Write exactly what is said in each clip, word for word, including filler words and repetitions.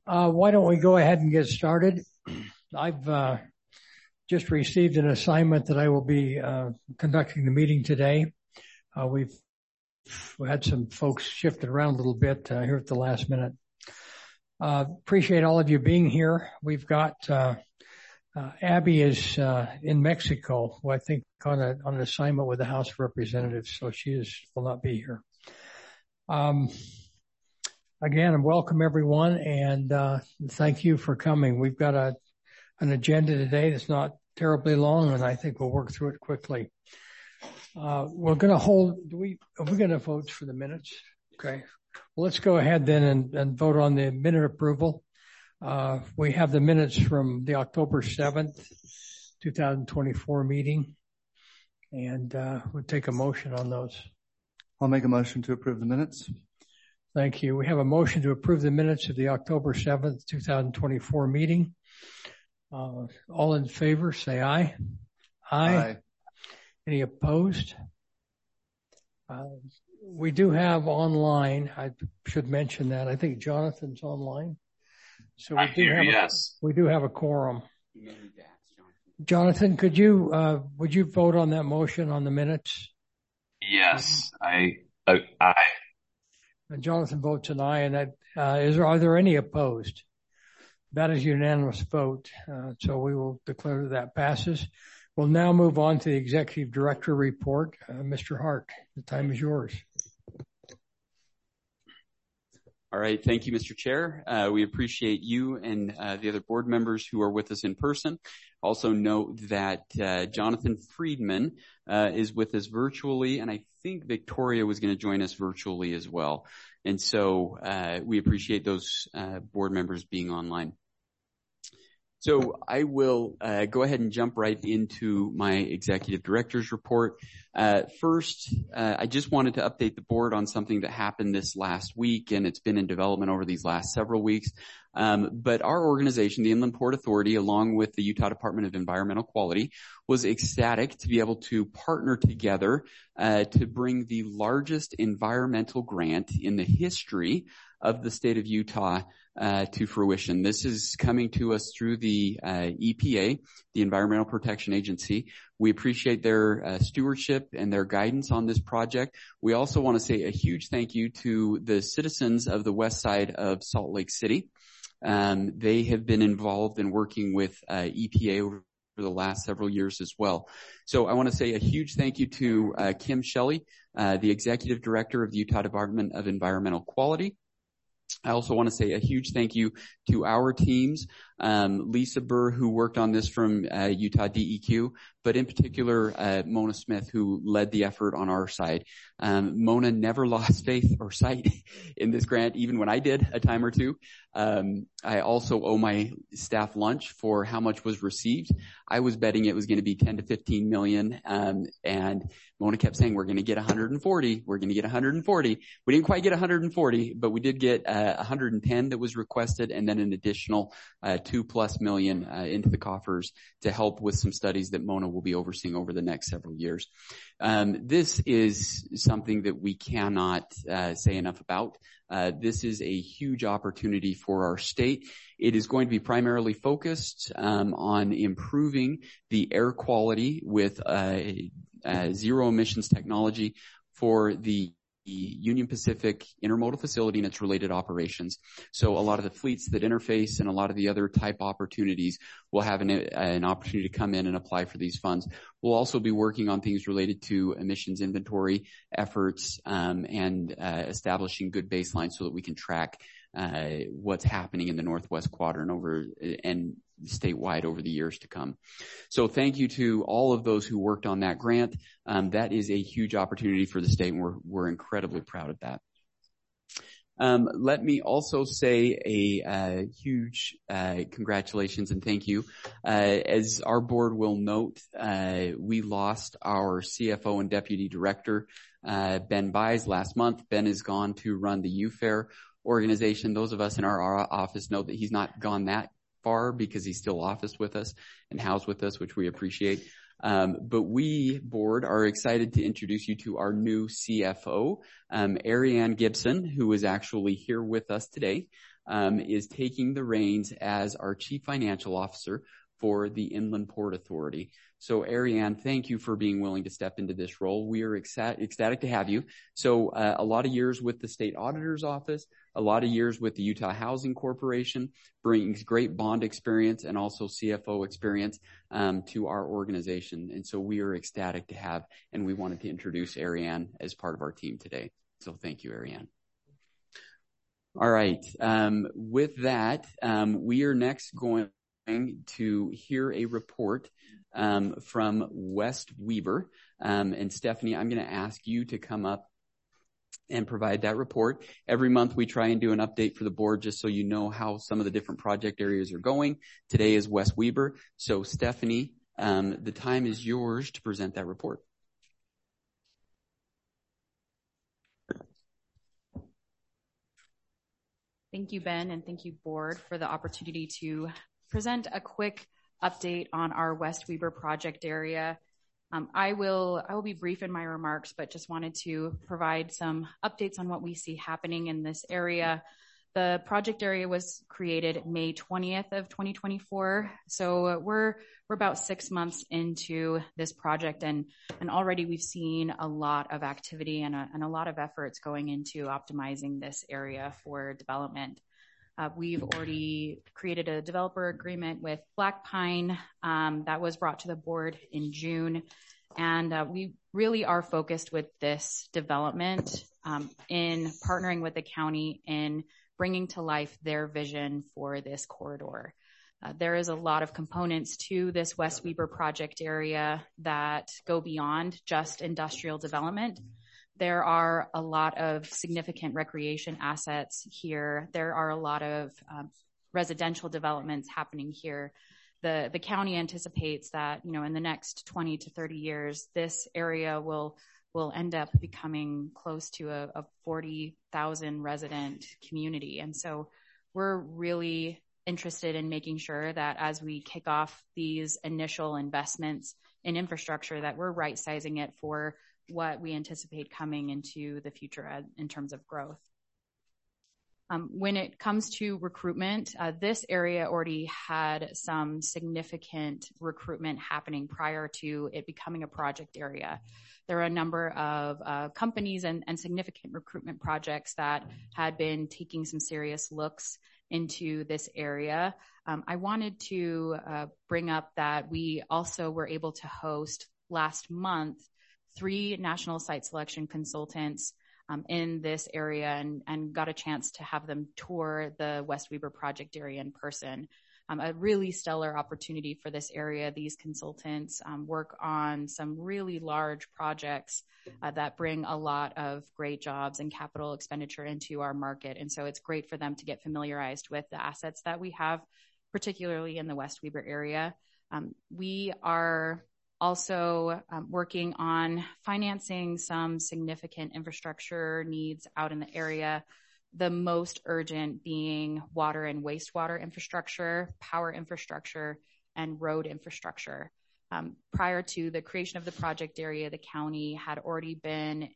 Uh, why don't we go ahead and get started? I've uh, just received an assignment that I will be uh, conducting the meeting today. Uh, we've we had some folks shifted around a little bit uh, here at the last minute. Uh, appreciate all of you being here. We've got uh, uh, Abby is uh, in Mexico, who I think on, a, on an assignment with the House of Representatives, so she is will not be here. Um, Again, welcome everyone, and uh, thank you for coming. We've got a an agenda today that's not terribly long, and I think we'll work through it quickly. Uh, we're going to hold. Do we? Are we going to vote for the minutes? Okay. Well, let's go ahead then and, and vote on the minute approval. Uh, we have the minutes from the October seventh, two thousand twenty-four meeting, and uh, we'll take a motion on those. I'll make a motion to approve the minutes. Thank you. We have a motion to approve the minutes of the October seventh, two thousand twenty-four meeting. Uh, all in favor, say aye. Aye. Aye. Any opposed? Uh, we do have online. I should mention that. I think Jonathan's online. So we I do hear, have yes. A, we do have a quorum. Jonathan, could you, uh, would you vote on that motion on the minutes? Yes, I, uh, aye. And Jonathan votes an aye, and that, uh, is there, are there any opposed? That is unanimous vote, uh, so we will declare that, that passes. We'll now move on to the Executive Director report. Uh, Mister Hart, the time is yours. All right. Thank you, Mister Chair. Uh, we appreciate you and uh, the other board members who are with us in person. Also note that uh, Jonathan Friedman uh, is with us virtually, and I think Victoria was going to join us virtually as well. And so uh, we appreciate those uh, board members being online. So I will uh, go ahead and jump right into my Executive Director's report. Uh, first, uh, I just wanted to update the board on something that happened this last week, and it's been in development over these last several weeks. Um, but our organization, the Inland Port Authority, along with the Utah Department of Environmental Quality, was ecstatic to be able to partner together uh, to bring the largest environmental grant in the history of the state of Utah uh, to fruition. This is coming to us through the uh, E P A, the Environmental Protection Agency. We appreciate their uh, stewardship and their guidance on this project. We also want to say a huge thank you to the citizens of the west side of Salt Lake City. Um, they have been involved in working with uh, E P A over for the last several years as well. So I want to say a huge thank you to uh, Kim Shelley, uh, the Executive Director of the Utah Department of Environmental Quality. I also want to say a huge thank you to our teams, um, Lisa Burr, who worked on this from uh, Utah D E Q, but in particular, uh, Mona Smith, who led the effort on our side. Um, Mona never lost faith or sight in this grant, even when I did a time or two. Um, I also owe my staff lunch for how much was received. I was betting it was going to be ten to fifteen million, um, and Mona kept saying, we're going to get one hundred forty, we're going to get one hundred forty. We didn't quite get one hundred forty, but we did get uh, one hundred ten that was requested, and then an additional uh, two plus million uh, into the coffers to help with some studies that Mona will be overseeing over the next several years. Um, this is something that we cannot uh, say enough about. Uh, this is a huge opportunity for our state. It is going to be primarily focused um, on improving the air quality with uh, uh, zero emissions technology for the Union Pacific Intermodal Facility and its related operations. So a lot of the fleets that interface and a lot of the other type opportunities will have an, an opportunity to come in and apply for these funds. We'll also be working on things related to emissions inventory efforts um, and uh, establishing good baselines so that we can track uh, what's happening in the Northwest Quadrant over and statewide over the years to come. So thank you to all of those who worked on that grant. Um, that is a huge opportunity for the state, and we're, we're incredibly proud of that. Um, let me also say a uh, huge uh, congratulations and thank you. Uh, as our board will note, uh, we lost our C F O and Deputy Director, uh, Ben Buys, last month. Ben is gone to run the U Fair organization. Those of us in our, our office know that he's not gone that far because he's still officed with us and housed with us, which we appreciate. Um, but we, board, are excited to introduce you to our new C F O, um, Ariane Gibson, who is actually here with us today. um, is taking the reins as our Chief Financial Officer for the Inland Port Authority. So Ariane, thank you for being willing to step into this role. We are ecstatic, ecstatic to have you. So uh, a lot of years with the State Auditor's Office, a lot of years with the Utah Housing Corporation, brings great bond experience and also C F O experience um, to our organization. And so we are ecstatic to have, and we wanted to introduce Ariane as part of our team today. So thank you, Ariane. All right. Um, with that, um, we are next going to hear a report um, from West Weber. Um, and Stephanie, I'm going to ask you to come up and provide that report. Every month we try and do an update for the board just so you know how some of the different project areas are going. Today is West Weber. So Stephanie, um, the time is yours to present that report. Thank you, Ben, and thank you, board, for the opportunity to present a quick update on our West Weber project area. Um, I will I will be brief in my remarks, but just wanted to provide some updates on what we see happening in this area. The project area was created May twentieth of twenty twenty-four, so we're we're about six months into this project, and and already we've seen a lot of activity and a, and a lot of efforts going into optimizing this area for development. Uh, we've already created a developer agreement with Black Pine um, that was brought to the board in June. And uh, we really are focused with this development um, in partnering with the county in bringing to life their vision for this corridor. Uh, there is a lot of components to this West Weber project area that go beyond just industrial development. There are a lot of significant recreation assets here. There are a lot of um, residential developments happening here. The, the county anticipates that, you know, in the next twenty to thirty years, this area will will end up becoming close to a, a forty thousand resident community. And so we're really interested in making sure that as we kick off these initial investments in infrastructure, that we're right sizing it for what we anticipate coming into the future in terms of growth. Um, when it comes to recruitment, uh, this area already had some significant recruitment happening prior to it becoming a project area. There are a number of uh, companies and, and significant recruitment projects that had been taking some serious looks into this area. Um, I wanted to uh, bring up that we also were able to host last month three national site selection consultants um, in this area and, and got a chance to have them tour the West Weber project area in person. Um, a really stellar opportunity for this area. These consultants um, work on some really large projects uh, that bring a lot of great jobs and capital expenditure into our market. And so it's great for them to get familiarized with the assets that we have, particularly in the West Weber area. Um, we are also um, working on financing some significant infrastructure needs out in the area, the most urgent being water and wastewater infrastructure, power infrastructure, and road infrastructure. Um, prior to the creation of the project area, the county had already been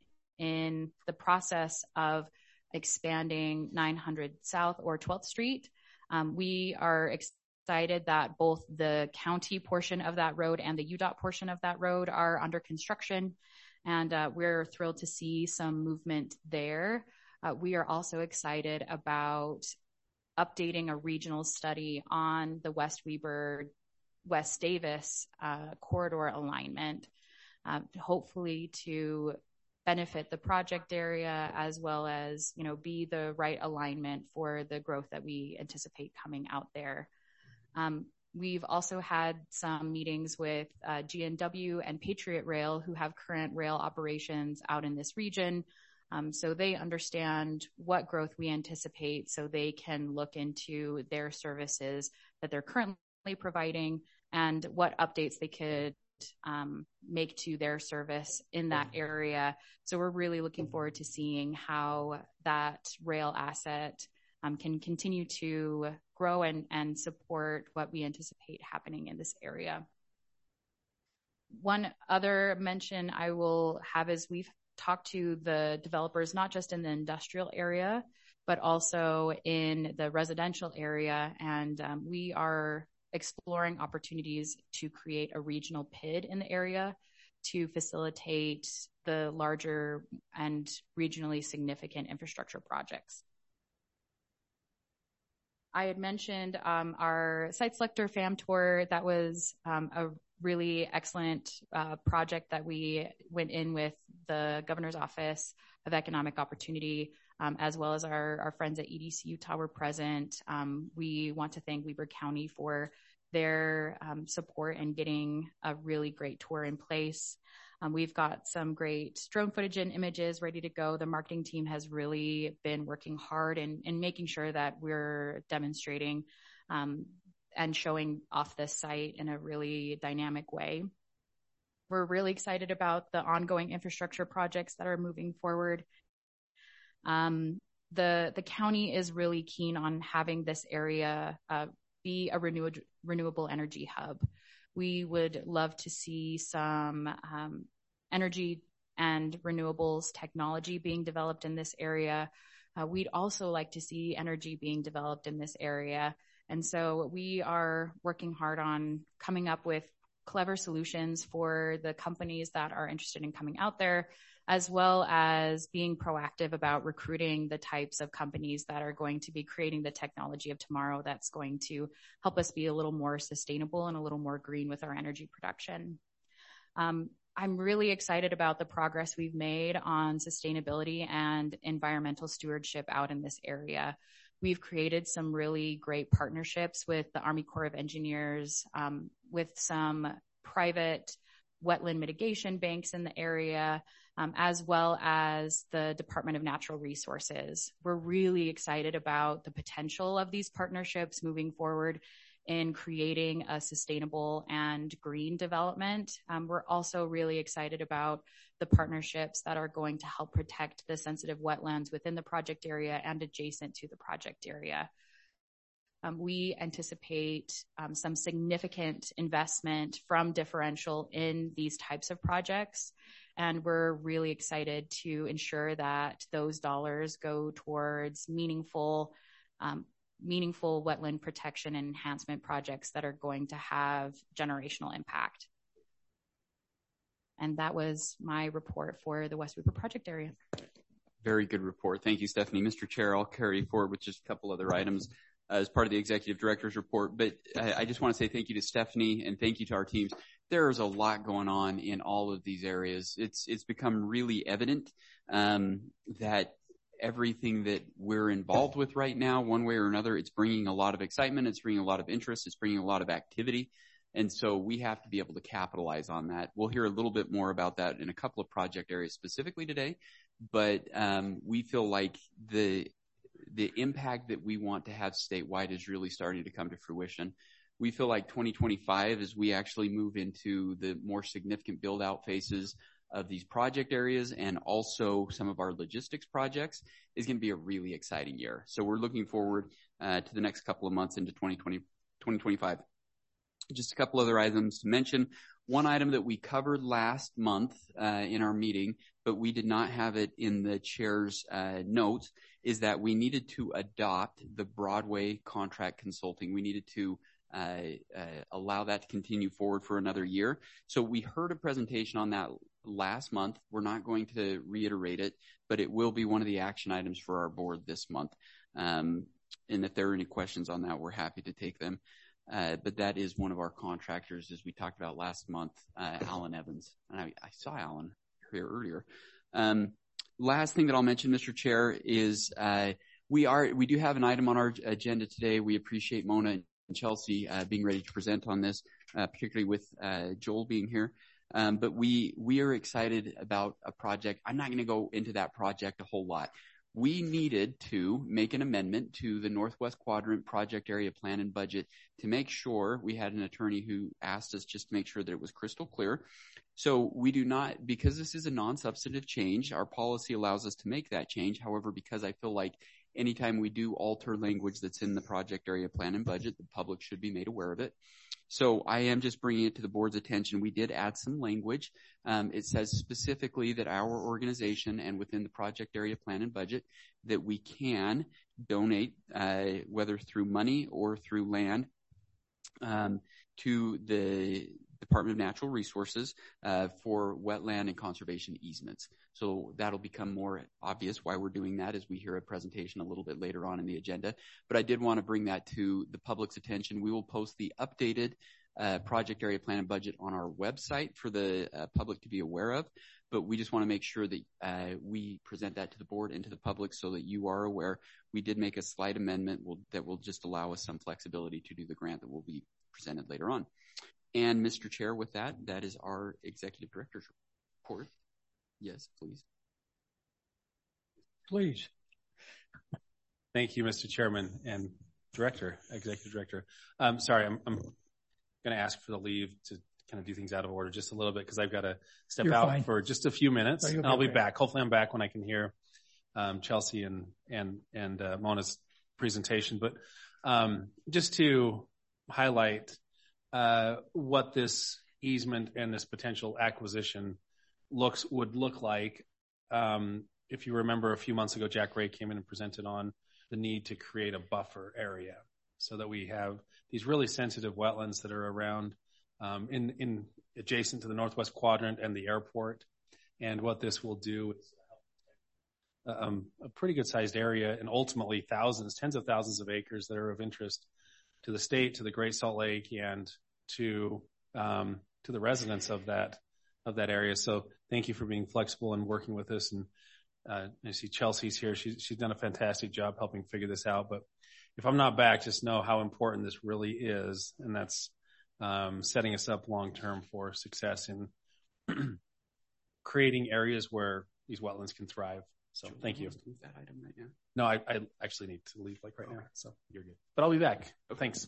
in the process of expanding nine hundred South or twelfth Street. Um, we are excited excited that both the county portion of that road and the U D O T portion of that road are under construction, and uh, we're thrilled to see some movement there. Uh, we are also excited about updating a regional study on the West Weber, West Davis uh, corridor alignment, uh, hopefully to benefit the project area as well as, you know, be the right alignment for the growth that we anticipate coming out there. Um, we've also had some meetings with uh, G N W and Patriot Rail, who have current rail operations out in this region. Um, so they understand what growth we anticipate so they can look into their services that they're currently providing and what updates they could um, make to their service in that area. So we're really looking forward to seeing how that rail asset um, can continue to grow and, and support what we anticipate happening in this area. One other mention I will have is we've talked to the developers, not just in the industrial area, but also in the residential area. And um, we are exploring opportunities to create a regional P I D in the area to facilitate the larger and regionally significant infrastructure projects. I had mentioned um, our site selector FAM tour. That was um, a really excellent uh, project that we went in with the Governor's Office of Economic Opportunity, um, as well as our, our friends at E D C Utah were present. Um, we want to thank Weber County for their um, support in getting a really great tour in place. Um, we've got some great drone footage and images ready to go. The marketing team has really been working hard in, in making sure that we're demonstrating um, and showing off this site in a really dynamic way. We're really excited about the ongoing infrastructure projects that are moving forward. Um, the, the county is really keen on having this area uh, be a renew- renewable energy hub. We would love to see some um, energy and renewables technology being developed in this area. Uh, we'd also like to see energy being developed in this area. And so we are working hard on coming up with clever solutions for the companies that are interested in coming out there, as well as being proactive about recruiting the types of companies that are going to be creating the technology of tomorrow that's going to help us be a little more sustainable and a little more green with our energy production. Um, I'm really excited about the progress we've made on sustainability and environmental stewardship out in this area. We've created some really great partnerships with the Army Corps of Engineers, um, with some private wetland mitigation banks in the area, um, as well as the Department of Natural Resources. We're really excited about the potential of these partnerships moving forward in creating a sustainable and green development. Um, we're also really excited about the partnerships that are going to help protect the sensitive wetlands within the project area and adjacent to the project area. Um, we anticipate um, some significant investment from differential in these types of projects, and we're really excited to ensure that those dollars go towards meaningful um, meaningful wetland protection and enhancement projects that are going to have generational impact. And that was my report for the West Weber project area. Very good report. Thank you, Stephanie. Mister Chair, I'll carry forward with just a couple other items uh, as part of the executive director's report. But I, I just want to say thank you to Stephanie and thank you to our teams. There is a lot going on in all of these areas. It's, it's become really evident um, that everything that we're involved with right now, one way or another, it's bringing a lot of excitement, it's bringing a lot of interest, it's bringing a lot of activity. And so we have to be able to capitalize on that. We'll hear a little bit more about that in a couple of project areas specifically today, but um, we feel like the the impact that we want to have statewide is really starting to come to fruition. We feel like twenty twenty-five, as we actually move into the more significant build-out phases of these project areas and also some of our logistics projects, is going to be a really exciting year. So we're looking forward uh, to the next couple of months into twenty twenty, twenty twenty-five. Just a couple other items to mention. One item that we covered last month uh, in our meeting, but we did not have it in the chair's uh, notes, is that we needed to adopt the Broadway contract consulting. We needed to uh, uh, allow that to continue forward for another year. So we heard a presentation on that last month. We're not going to reiterate it, but it will be one of the action items for our board this month. Um, and if there are any questions on that, we're happy to take them. Uh, but that is one of our contractors, as we talked about last month, uh, Alan Evans. And I, I saw Alan here earlier. Um, last thing that I'll mention, Mister Chair, is uh, we are we do have an item on our agenda today. We appreciate Mona and Chelsea uh, being ready to present on this, uh, particularly with uh, Joel being here. Um, but we we are excited about a project. I'm not going to go into that project a whole lot. We needed to make an amendment to the Northwest Quadrant Project Area Plan and Budget to make sure we had an attorney who asked us just to make sure that it was crystal clear. So we do not, because this is a non-substantive change, our policy allows us to make that change. However, because I feel like anytime we do alter language that's in the project area plan and budget, the public should be made aware of it. So I am just bringing it to the board's attention. We did add some language. Um, it says specifically that our organization and within the project area plan and budget that we can donate, uh, whether through money or through land, um, to the Department of Natural Resources uh, for wetland and conservation easements. So that'll become more obvious why we're doing that as we hear a presentation a little bit later on in the agenda. But I did want to bring that to the public's attention. We will post the updated uh, project area plan and budget on our website for the uh, public to be aware of. But we just want to make sure that uh, we present that to the board and to the public so that you are aware. We did make a slight amendment will, that will just allow us some flexibility to do the grant that will be presented later on. And Mister Chair, with that, that is our Executive Director's report. Yes, please. Please. Thank you, Mister Chairman and Director, Executive Director. Um, sorry, I'm, I'm going to ask for the leave to kind of do things out of order just a little bit because I've got to step You're out fine. for just a few minutes. No, and I'll be okay. back. Hopefully I'm back when I can hear um, Chelsea and and and uh, Mona's presentation. But um, just to highlight uh, what this easement and this potential acquisition looks would look like. Um, if you remember a few months ago, Jack Ray came in and presented on the need to create a buffer area so that we have these really sensitive wetlands that are around um, in, in adjacent to the Northwest Quadrant and the airport. And what this will do is um, a pretty good sized area and ultimately thousands, tens of thousands of acres that are of interest to the state, to the Great Salt Lake, and to um, to the residents of that of that area. So thank you for being flexible and working with us. And uh, I see Chelsea's here. She's she's done a fantastic job helping figure this out. But if I'm not back, just know how important this really is, and that's um, setting us up long term for success in creating areas where these wetlands can thrive. So thank you. Move that item right now. No, I, I actually need to leave like right now, so you're good. But I'll be back. Thanks.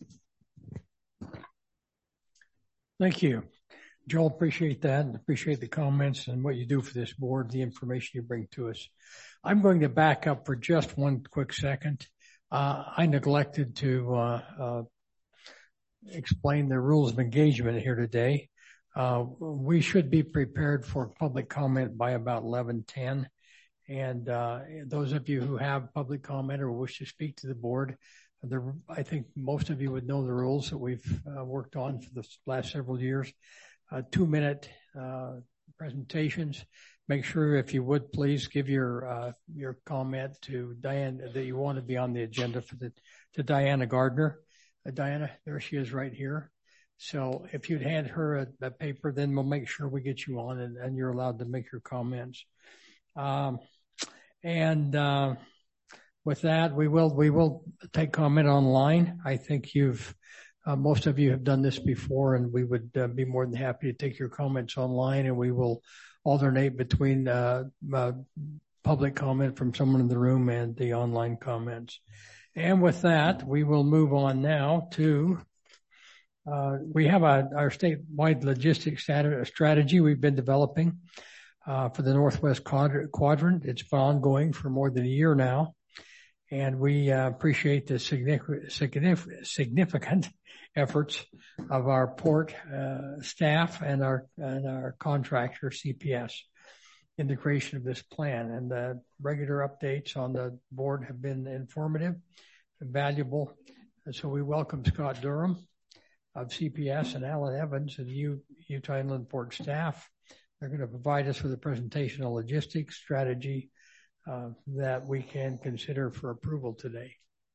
Thank you. Joel, appreciate that and appreciate the comments and what you do for this board, the information you bring to us. I'm going to back up for just one quick second. Uh, I neglected to uh, uh, explain the rules of engagement here today. Uh, we should be prepared for public comment by about eleven ten. And uh, those of you who have public comment or wish to speak to the board, the, I think most of you would know the rules that we've uh, worked on for the last several years. Uh, two-minute uh, presentations. Make sure, if you would, please give your uh, your comment to Diane that you want to be on the agenda for the to Diana Gardner. Uh, Diana, there she is, right here. So if you'd hand her a, a paper, then we'll make sure we get you on, and, and you're allowed to make your comments. Um, and uh, with that, we will we will take comment online. I think you've uh, most of you have done this before, and we would uh, be more than happy to take your comments online, and we will alternate between uh, uh, public comment from someone in the room and the online comments. And with that, we will move on now to. Uh, we have a, our statewide logistics strategy we've been developing uh, for the Northwest Quadrant. It's been ongoing for more than a year now, and we uh, appreciate the significant, significant efforts of our port uh, staff and our and our contractor C P S in the creation of this plan. And the regular updates on the board have been informative and valuable. And so we welcome Scott Durham of C P S and Alan Evans and U, Utah Inland Port staff. They're going to provide us with a presentation on logistics strategy uh, that we can consider for approval today.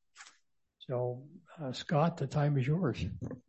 So, uh, Scott, the time is yours.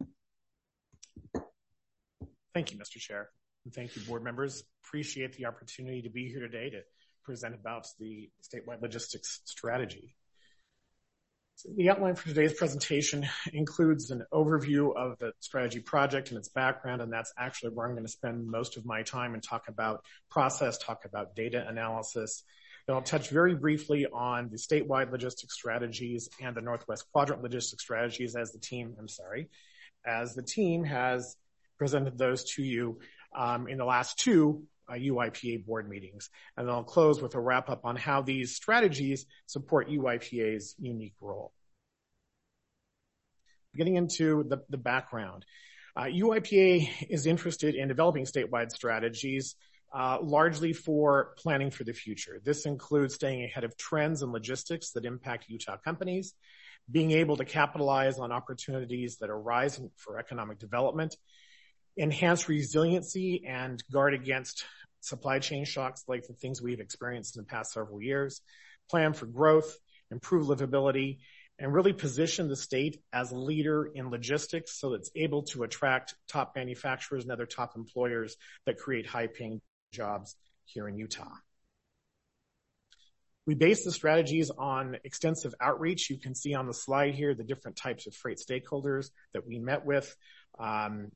Thank you, Mister Chair. And thank you, board members. Appreciate the opportunity to be here today to present about the statewide logistics strategy. The outline for today's presentation includes an overview of the strategy project and its background, and that's actually where I'm going to spend most of my time and talk about process, talk about data analysis. Then I'll touch very briefly on the statewide logistics strategies and the Northwest Quadrant logistics strategies as the team, I'm sorry, as the team has presented those to you um, in the last two uh, U I P A board meetings. And then I'll close with a wrap up on how these strategies support U I P A's unique role. Getting into the, the background, uh, U I P A is interested in developing statewide strategies uh, largely for planning for the future. This includes staying ahead of trends and logistics that impact Utah companies, being able to capitalize on opportunities that arise for economic development, enhance resiliency and guard against supply chain shocks like the things we've experienced in the past several years, plan for growth, improve livability, and really position the state as a leader in logistics so that it's able to attract top manufacturers and other top employers that create high-paying jobs here in Utah. We base the strategies on extensive outreach. You can see on the slide here the different types of freight stakeholders that we met with. Um,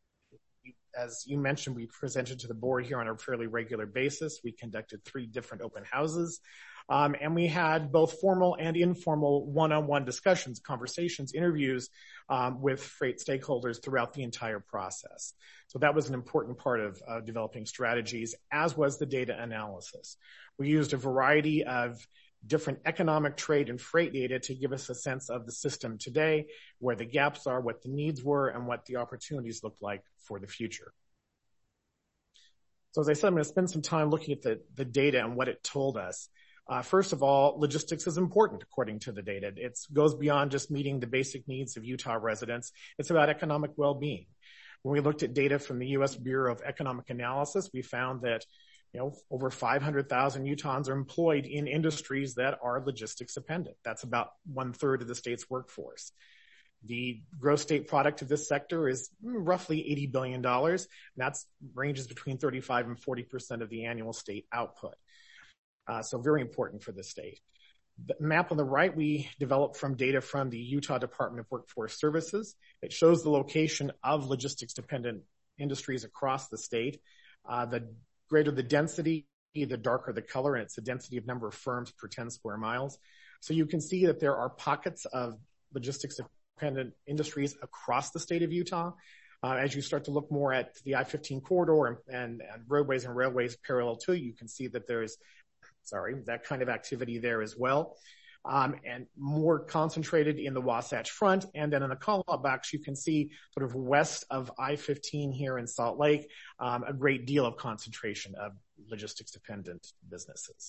as you mentioned, we presented to the board here on a fairly regular basis. We conducted three different open houses. Um, and we had both formal and informal one-on-one discussions, conversations, interviews um, with freight stakeholders throughout the entire process. So that was an important part of uh, developing strategies, as was the data analysis. We used a variety of different economic trade and freight data to give us a sense of the system today, where the gaps are, what the needs were, and what the opportunities look like for the future. So as I said, I'm going to spend some time looking at the, the data and what it told us. Uh, first of all, logistics is important according to the data. It goes beyond just meeting the basic needs of Utah residents. It's about economic well-being. When we looked at data from the U S Bureau of Economic Analysis, we found that, you know, over five hundred thousand Utahns are employed in industries that are logistics dependent. That's about one third of the state's workforce. The gross state product of this sector is roughly eighty billion dollars. And that ranges between thirty-five and forty percent of the annual state output. Uh, so very important for the state. The map on the right, we developed from data from the Utah Department of Workforce Services. It shows the location of logistics-dependent industries across the state. Uh, the greater the density, the darker the color, and it's the density of number of firms per ten square miles. So you can see that there are pockets of logistics-dependent industries across the state of Utah. Uh, as you start to look more at the I fifteen corridor and, and, and roadways and railways parallel to it, you can see that there is Sorry, that kind of activity there as well. Um, and more concentrated in the Wasatch Front. And then in the call-out box, you can see sort of west of I fifteen here in Salt Lake, um, a great deal of concentration of logistics-dependent businesses.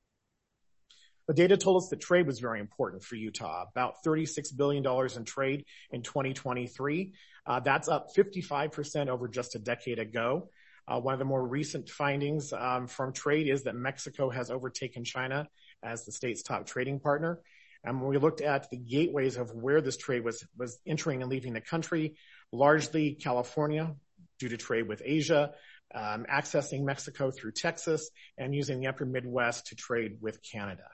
The data told us that trade was very important for Utah, about thirty-six billion dollars in trade in twenty twenty-three. Uh, that's up fifty-five percent over just a decade ago. Uh, one of the more recent findings um, from trade is that Mexico has overtaken China as the state's top trading partner. And when we looked at the gateways of where this trade was, was entering and leaving the country, largely California due to trade with Asia, um, accessing Mexico through Texas, and using the upper Midwest to trade with Canada.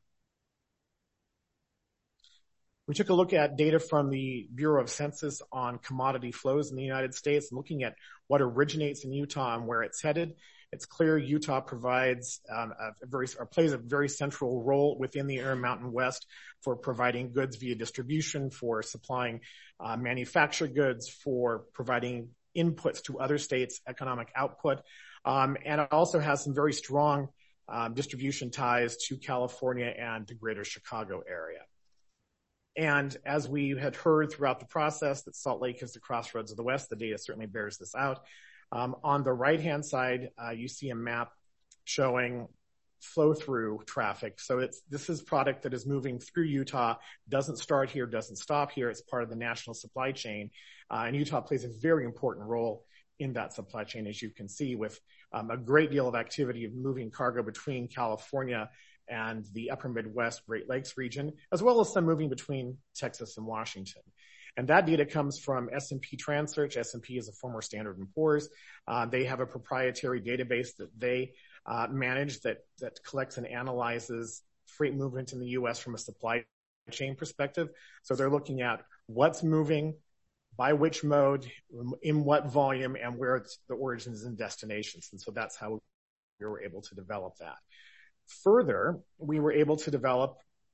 We took a look at data from the Bureau of Census on commodity flows in the United States, looking at what originates in Utah and where it's headed. It's clear Utah provides um, a very, or plays a very central role within the Intermountain West for providing goods via distribution, for supplying uh, manufactured goods, for providing inputs to other states' economic output. Um, and it also has some very strong um, distribution ties to California and the greater Chicago area. And as we had heard throughout the process that Salt Lake is the crossroads of the West, the data certainly bears this out. Um, on the right-hand side, uh, you see a map showing flow-through traffic. So it's this is product that is moving through Utah, doesn't start here, doesn't stop here. It's part of the national supply chain. Uh, and Utah plays a very important role in that supply chain, as you can see, with um, a great deal of activity of moving cargo between California and the upper Midwest Great Lakes region, as well as some moving between Texas and Washington. And that data comes from S and P TransSearch. S and P is a former Standard and Poor's. Uh, they have a proprietary database that they uh, manage that, that collects and analyzes freight movement in the U S from a supply chain perspective. So they're looking at what's moving, by which mode, in what volume, and where it's the origins and destinations. And so that's how we were able to develop that. Further, we were able to develop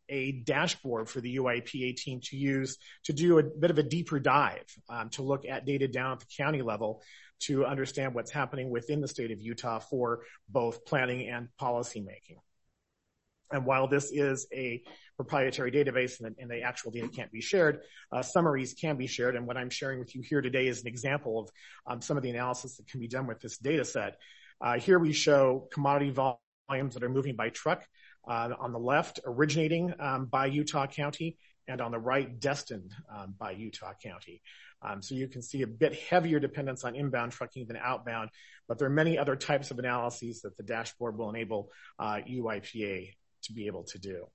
a dashboard for the U I P A team to use to do a bit of a deeper dive, um, to look at data down at the county level to understand what's happening within the state of Utah for both planning and policy making. And while this is a proprietary database and, and the actual data can't be shared, uh, summaries can be shared. And what I'm sharing with you here today is an example of um, some of the analysis that can be done with this data set. Uh, here we show commodity volumes that are moving by truck. Uh, on the left, originating um, by Utah County, and on the right, destined um, by Utah County. Um, so you can see a bit heavier dependence on inbound trucking than outbound, but there are many other types of analyses that the dashboard will enable uh, U I P A to be able to do.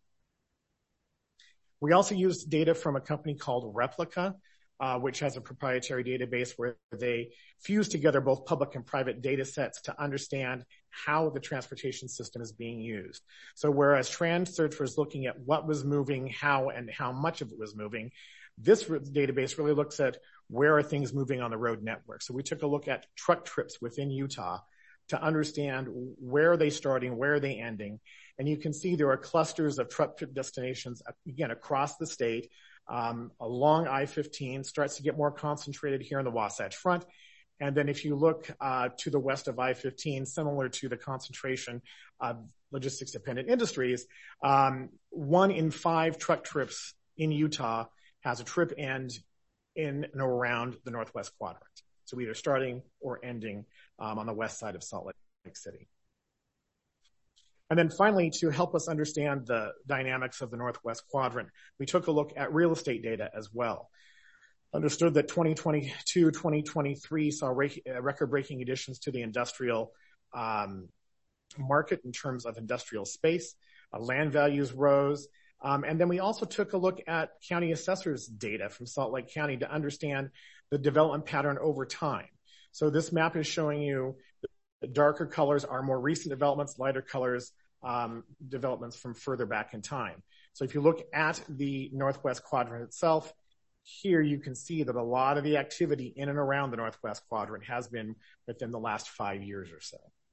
We also used data from a company called Replica, uh, which has a proprietary database where they fuse together both public and private data sets to understand how the transportation system is being used. So whereas TransSearch was looking at what was moving, how, and how much of it was moving, this database really looks at where are things moving on the road network. So we took a look at truck trips within Utah to understand where are they starting, where are they ending. And you can see there are clusters of truck trip destinations, again, across the state. Um, along I fifteen, starts to get more concentrated here in the Wasatch Front. And then if you look uh, to the west of I fifteen, similar to the concentration of logistics-dependent industries, um, one in five truck trips in Utah has a trip end in and around the Northwest Quadrant. So either starting or ending um, on the west side of Salt Lake City. And then finally, to help us understand the dynamics of the Northwest Quadrant, we took a look at real estate data as well. Understood that twenty twenty-two, twenty twenty-three saw record-breaking additions to the industrial um, market in terms of industrial space. Uh, land values rose. Um, and then we also took a look at county assessors data from Salt Lake County to understand the development pattern over time. So this map is showing you the darker colors are more recent developments, lighter colors, um, developments from further back in time. So if you look at the Northwest Quadrant itself, here you can see that a lot of the activity in and around the Northwest Quadrant has been within the last five years or so.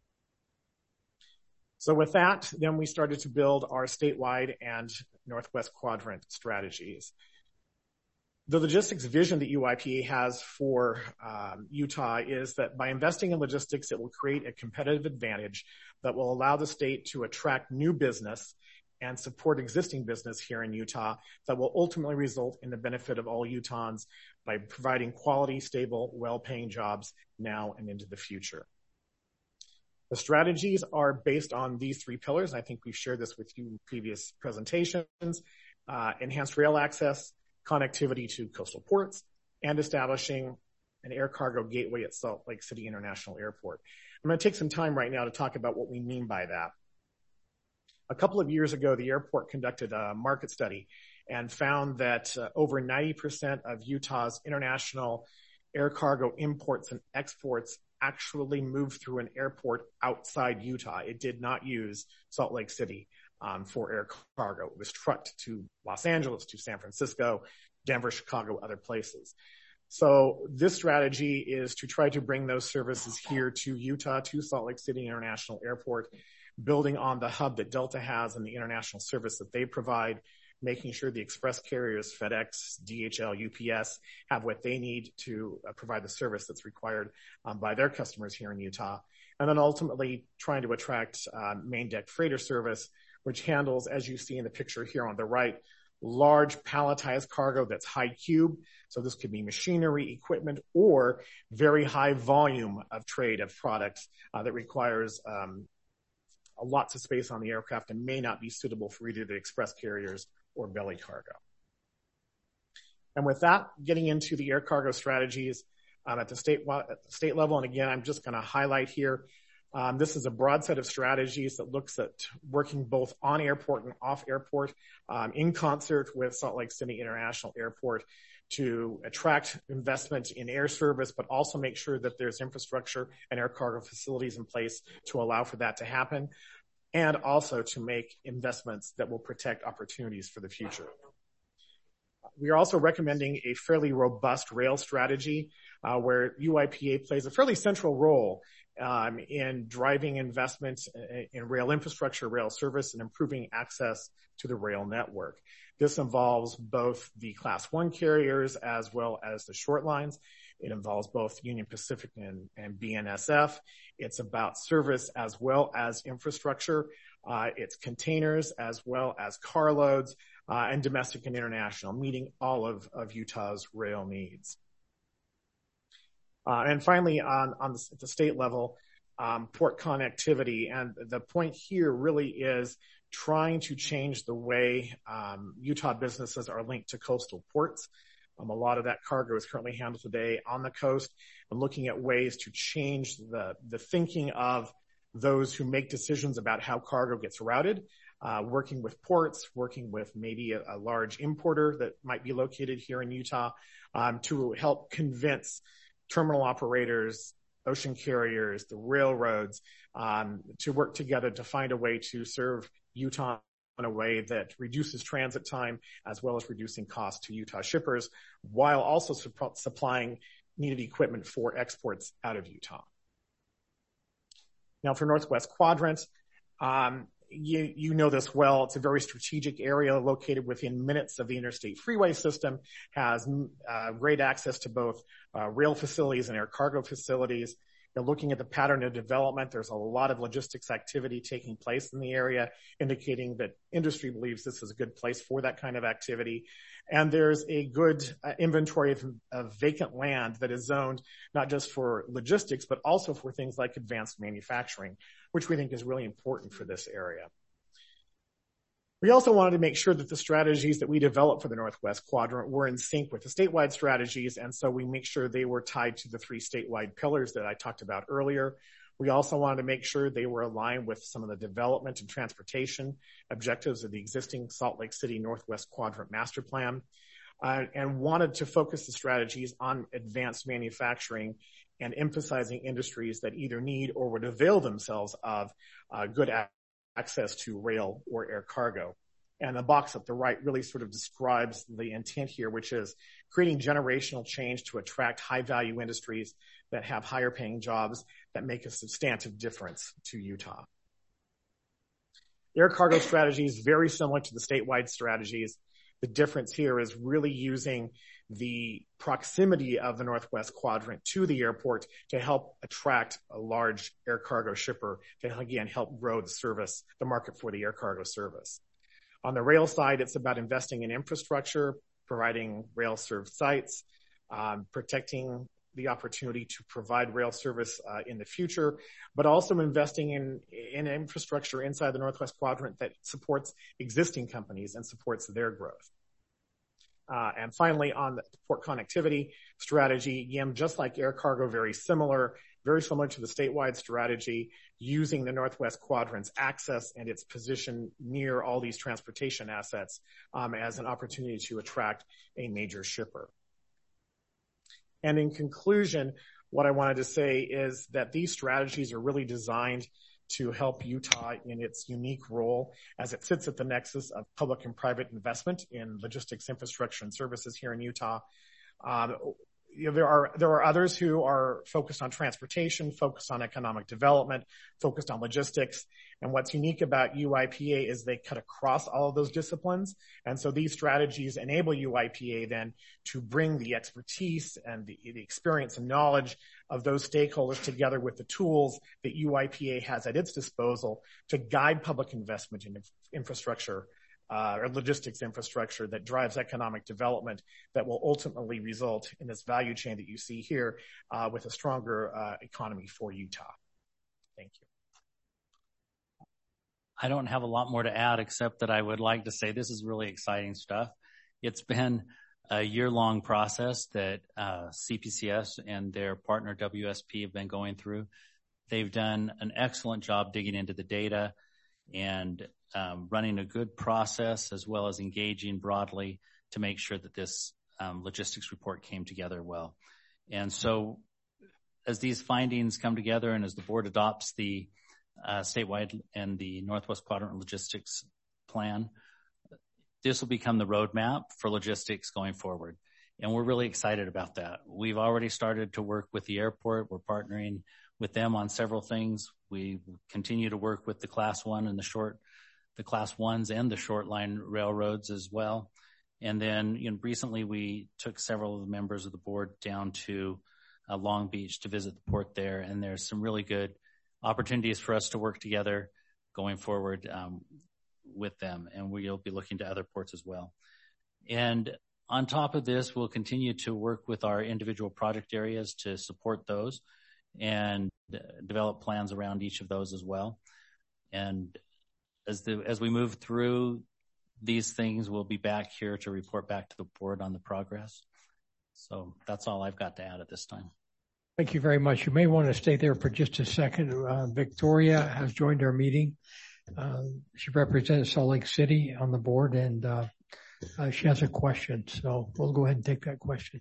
So with that, then we started to build our statewide and Northwest Quadrant strategies. The logistics vision that U I P A has for um, Utah is that by investing in logistics, it will create a competitive advantage that will allow the state to attract new business and support existing business here in Utah that will ultimately result in the benefit of all Utahns by providing quality, stable, well-paying jobs now and into the future. The strategies are based on these three pillars. I think we've shared this with you in previous presentations. Uh, enhanced rail access, connectivity to coastal ports, and establishing an air cargo gateway at Salt Lake City International Airport. I'm going to take some time right now to talk about what we mean by that. A couple of years ago, the airport conducted a market study and found that uh, over ninety percent of Utah's international air cargo imports and exports actually moved through an airport outside Utah. It did not use Salt Lake City um, for air cargo. It was trucked to Los Angeles, to San Francisco, Denver, Chicago, other places. So this strategy is to try to bring those services here to Utah, to Salt Lake City International Airport, building on the hub that Delta has and the international service that they provide, making sure the express carriers, FedEx, D H L, U P S, have what they need to uh, provide the service that's required um, by their customers here in Utah. And then ultimately trying to attract uh, main deck freighter service, which handles, as you see in the picture here on the right, large palletized cargo that's high cube. So this could be machinery, equipment, or very high volume of trade of products uh, that requires um, lots of space on the aircraft and may not be suitable for either the express carriers or belly cargo. And with that, getting into the air cargo strategies um, at the state at the state level, and again, I'm just going to highlight here, um, this is a broad set of strategies that looks at working both on airport and off airport um, in concert with Salt Lake City International Airport to attract investment in air service, but also make sure that there's infrastructure and air cargo facilities in place to allow for that to happen, and also to make investments that will protect opportunities for the future. We are also recommending a fairly robust rail strategy uh, where U I P A plays a fairly central role um, in driving investments in rail infrastructure, rail service, and improving access to the rail network. This involves both the Class one carriers as well as the short lines. It involves both Union Pacific and, and B N S F. It's about service as well as infrastructure. Uh, it's containers as well as carloads, uh, and domestic and international, meeting all of, of Utah's rail needs. Uh, and finally, on, on the, at the state level, um, port connectivity. And the point here really is trying to change the way um, Utah businesses are linked to coastal ports. Um, a lot of that cargo is currently handled today on the coast, and looking at ways to change the, the thinking of those who make decisions about how cargo gets routed, uh, working with ports, working with maybe a, a large importer that might be located here in Utah, um, to help convince terminal operators, ocean carriers, the railroads, um, to work together to find a way to serve Utah in a way that reduces transit time as well as reducing costs to Utah shippers, while also su- supplying needed equipment for exports out of Utah. Now, for Northwest Quadrant, um, you, you know this well. It's a very strategic area located within minutes of the interstate freeway system, has uh, great access to both uh, rail facilities and air cargo facilities. You're looking at the pattern of development. There's a lot of logistics activity taking place in the area, indicating that industry believes this is a good place for that kind of activity. And there's a good uh, inventory of, of vacant land that is zoned not just for logistics, but also for things like advanced manufacturing, which we think is really important for this area. We also wanted to make sure that the strategies that we developed for the Northwest Quadrant were in sync with the statewide strategies, and so we make sure they were tied to the three statewide pillars that I talked about earlier. We also wanted to make sure they were aligned with some of the development and transportation objectives of the existing Salt Lake City Northwest Quadrant Master Plan, uh, and wanted to focus the strategies on advanced manufacturing and emphasizing industries that either need or would avail themselves of uh, good access access to rail or air cargo. And the box at the right really sort of describes the intent here, which is creating generational change to attract high-value industries that have higher-paying jobs that make a substantive difference to Utah. Air cargo strategy is very similar to the statewide strategies. The difference here is really using the proximity of the Northwest Quadrant to the airport to help attract a large air cargo shipper to, again, help grow the service, the market for the air cargo service. On the rail side, it's about investing in infrastructure, providing rail-served sites, um, protecting the opportunity to provide rail service uh, in the future, but also investing in, in infrastructure inside the Northwest Quadrant that supports existing companies and supports their growth. Uh, and finally, on the port connectivity strategy, again, just like air cargo, very similar, very similar to the statewide strategy, using the Northwest Quadrant's access and its position near all these transportation assets um, as an opportunity to attract a major shipper. And in conclusion, what I wanted to say is that these strategies are really designed to help Utah in its unique role as it sits at the nexus of public and private investment in logistics, infrastructure, and services here in Utah. Um, you know, there are there are others who are focused on transportation, focused on economic development, focused on logistics. And what's unique about U I P A is they cut across all of those disciplines. And so these strategies enable U I P A then to bring the expertise and the, the experience and knowledge of those stakeholders together with the tools that U I P A has at its disposal to guide public investment in infrastructure uh, or logistics infrastructure that drives economic development that will ultimately result in this value chain that you see here uh, with a stronger uh, economy for Utah. Thank you. I don't have a lot more to add except that I would like to say this is really exciting stuff. It's been a year-long process that uh, C P C S and their partner W S P have been going through. They've done an excellent job digging into the data and um, running a good process as well as engaging broadly to make sure that this um, logistics report came together well. And so as these findings come together and as the board adopts the uh, statewide and the Northwest Quadrant Logistics Plan, this will become the roadmap for logistics going forward. And we're really excited about that. We've already started to work with the airport. We're partnering with them on several things. We continue to work with the class one and the short, the class ones and the short line railroads as well. And then, you know, recently we took several of the members of the board down to uh, Long Beach to visit the port there. And there's some really good opportunities for us to work together going forward um, with them. And we'll be looking to other ports as well. And on top of this, we'll continue to work with our individual project areas to support those and uh, develop plans around each of those as well. And as the, as we move through these things, we'll be back here to report back to the board on the progress. So that's all I've got to add at this time. Thank you very much. You may want to stay there for just a second. Uh, Victoria has joined our meeting. Uh, she represents Salt Lake City on the board, and uh, uh, she has a question. So we'll go ahead and take that question.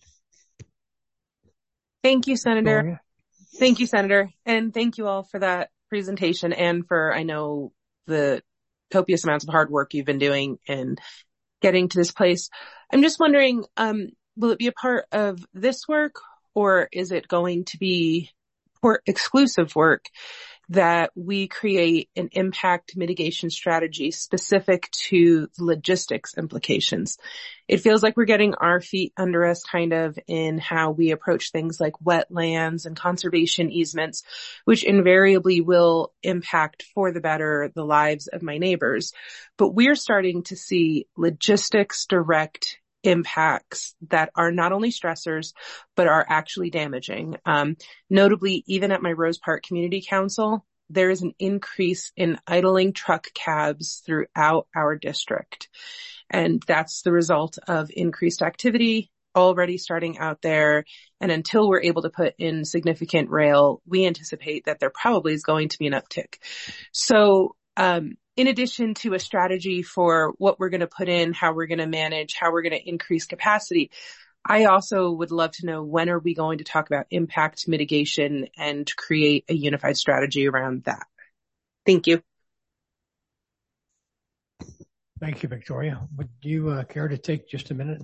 Thank you, Senator. Victoria? Thank you, Senator. And thank you all for that presentation and for, I know, the copious amounts of hard work you've been doing in getting to this place. I'm just wondering, um, will it be a part of this work, or is it going to be port exclusive work that we create an impact mitigation strategy specific to logistics implications? It feels like we're getting our feet under us kind of in how we approach things like wetlands and conservation easements, which invariably will impact for the better the lives of my neighbors. But we're starting to see logistics direct impacts that are not only stressors, but are actually damaging. Um, notably, even at my Rose Park Community Council, there is an increase in idling truck cabs throughout our district. And that's the result of increased activity already starting out there. And until we're able to put in significant rail, we anticipate that there probably is going to be an uptick. So, um, in addition to a strategy for what we're going to put in, how we're going to manage, how we're going to increase capacity, I also would love to know, when are we going to talk about impact mitigation and create a unified strategy around that? Thank you. Thank you, Victoria. Would you uh, care to take just a minute?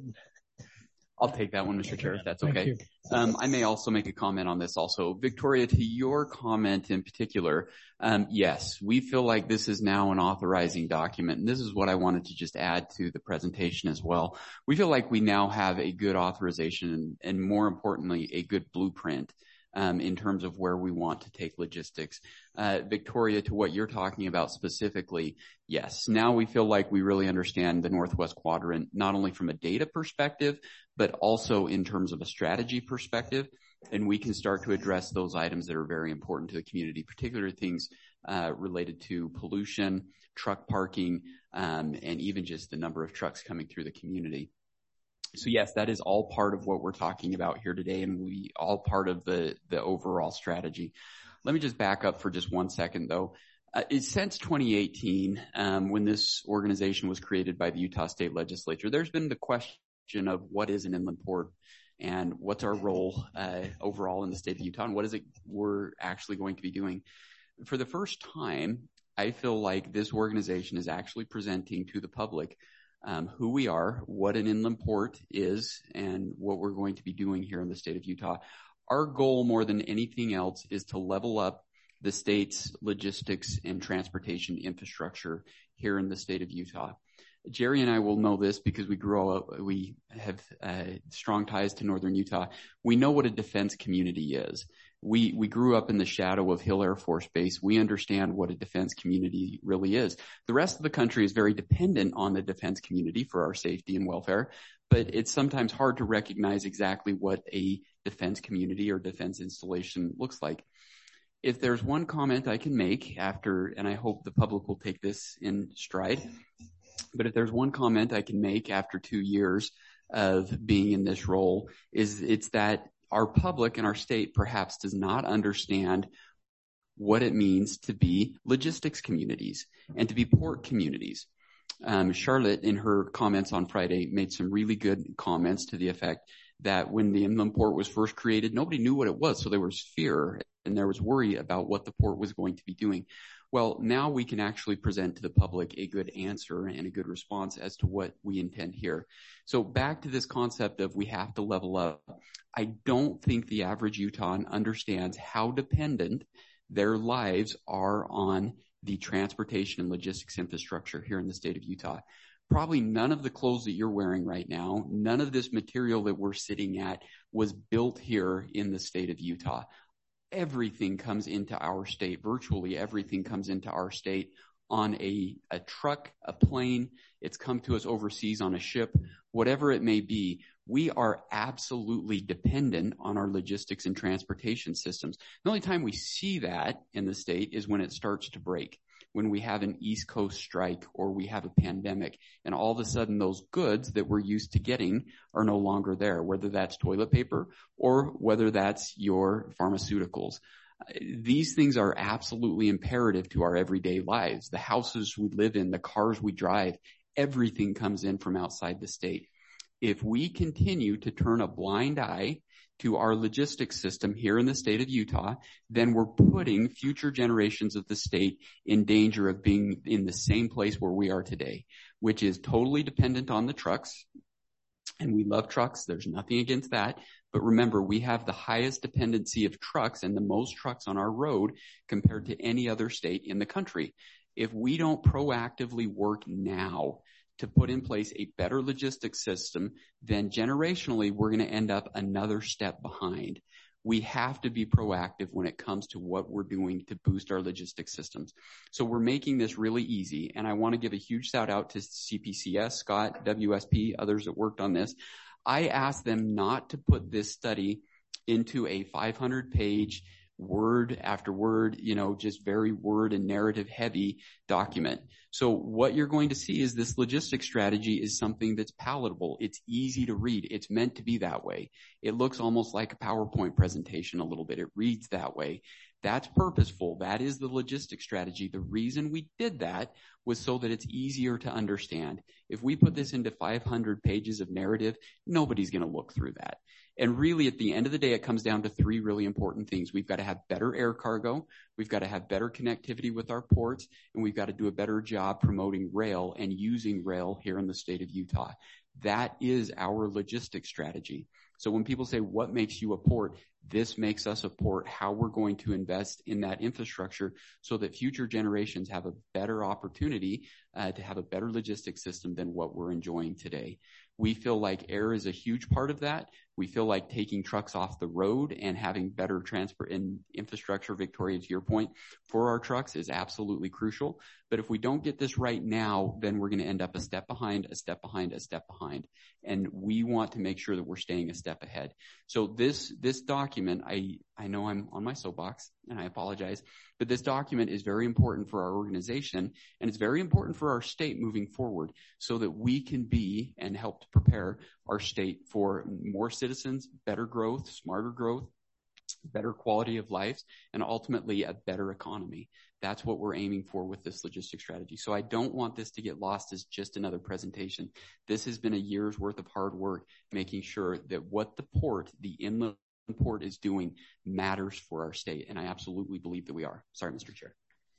I'll take that one, Mister Chair, if that's Thank okay. you. Um, I may also make a comment on this also. Victoria, to your comment in particular, um, yes, we feel like this is now an authorizing document, and this is what I wanted to just add to the presentation as well. We feel like we now have a good authorization and, and more importantly, a good blueprint Um, in terms of where we want to take logistics. Uh, Victoria, to what you're talking about specifically, yes, now we feel like we really understand the Northwest Quadrant, not only from a data perspective, but also in terms of a strategy perspective, and we can start to address those items that are very important to the community, particularly things uh, related to pollution, truck parking, um, and even just the number of trucks coming through the community. So yes, that is all part of what we're talking about here today, and we all part of the, the overall strategy. Let me just back up for just one second though. Uh, since twenty eighteen, um, when this organization was created by the Utah State Legislature, there's been the question of what is an inland port and what's our role uh, overall in the state of Utah, and what is it we're actually going to be doing. For the first time, I feel like this organization is actually presenting to the public Um, who we are, what an inland port is, and what we're going to be doing here in the state of Utah. Our goal more than anything else is to level up the state's logistics and transportation infrastructure here in the state of Utah. Jerry and I will know this because we grew up, we have uh, strong ties to northern Utah. We know what a defense community is. We, we grew up in the shadow of Hill Air Force Base. We understand what a defense community really is. The rest of the country is very dependent on the defense community for our safety and welfare, but it's sometimes hard to recognize exactly what a defense community or defense installation looks like. If there's one comment I can make after, and I hope the public will take this in stride, but if there's one comment I can make after two years of being in this role, is it's that our public and our state perhaps does not understand what it means to be logistics communities and to be port communities. Um, Charlotte, in her comments on Friday, made some really good comments to the effect that when the inland port was first created, nobody knew what it was, so there was fear and there was worry about what the port was going to be doing. Well, now we can actually present to the public a good answer and a good response as to what we intend here. So back to this concept of we have to level up. I don't think the average Utahn understands how dependent their lives are on the transportation and logistics infrastructure here in the state of Utah. Probably none of the clothes that you're wearing right now, none of this material that we're sitting at was built here in the state of Utah. Everything comes into our state, virtually everything comes into our state on a, a truck, a plane. It's come to us overseas on a ship, whatever it may be. We are absolutely dependent on our logistics and transportation systems. The only time we see that in the state is when it starts to break, when we have an East Coast strike or we have a pandemic, and all of a sudden those goods that we're used to getting are no longer there, whether that's toilet paper or whether that's your pharmaceuticals. These things are absolutely imperative to our everyday lives. The houses we live in, the cars we drive, everything comes in from outside the state. If we continue to turn a blind eye to our logistics system here in the state of Utah, then we're putting future generations of the state in danger of being in the same place where we are today, which is totally dependent on the trucks. And we love trucks. There's nothing against that. But remember, we have the highest dependency of trucks and the most trucks on our road compared to any other state in the country. If we don't proactively work now to put in place a better logistics system, then generationally, we're going to end up another step behind. We have to be proactive when it comes to what we're doing to boost our logistics systems. So we're making this really easy. And I want to give a huge shout out to C P C S, Scott, W S P, others that worked on this. I asked them not to put this study into a five hundred page word after word, you know, just very word and narrative heavy document. So what you're going to see is this logistics strategy is something that's palatable. It's easy to read. It's meant to be that way. It looks almost like a PowerPoint presentation a little bit. It reads that way. That's purposeful. That is the logistics strategy. The reason we did that was so that it's easier to understand. If we put this into five hundred pages of narrative, nobody's going to look through that. And really, at the end of the day, it comes down to three really important things. We've got to have better air cargo. We've got to have better connectivity with our ports. And we've got to do a better job promoting rail and using rail here in the state of Utah. That is our logistics strategy. So when people say, what makes you a port? This makes us a port, how we're going to invest in that infrastructure so that future generations have a better opportunity uh, to have a better logistics system than what we're enjoying today. We feel like air is a huge part of that. We feel like taking trucks off the road and having better transport and infrastructure, Victoria, to your point, for our trucks is absolutely crucial. But if we don't get this right now, then we're going to end up a step behind, a step behind, a step behind. And we want to make sure that we're staying a step ahead. So this, this document, I, I know I'm on my soapbox and I apologize, but this document is very important for our organization and it's very important for our state moving forward so that we can be and help to prepare our state for more citizens, better growth, smarter growth, better quality of life, and ultimately a better economy. That's what we're aiming for with this logistics strategy. So I don't want this to get lost as just another presentation. This has been a year's worth of hard work, making sure that what the port, the inland port is doing matters for our state. And I absolutely believe that we are. Sorry, Mister Chair.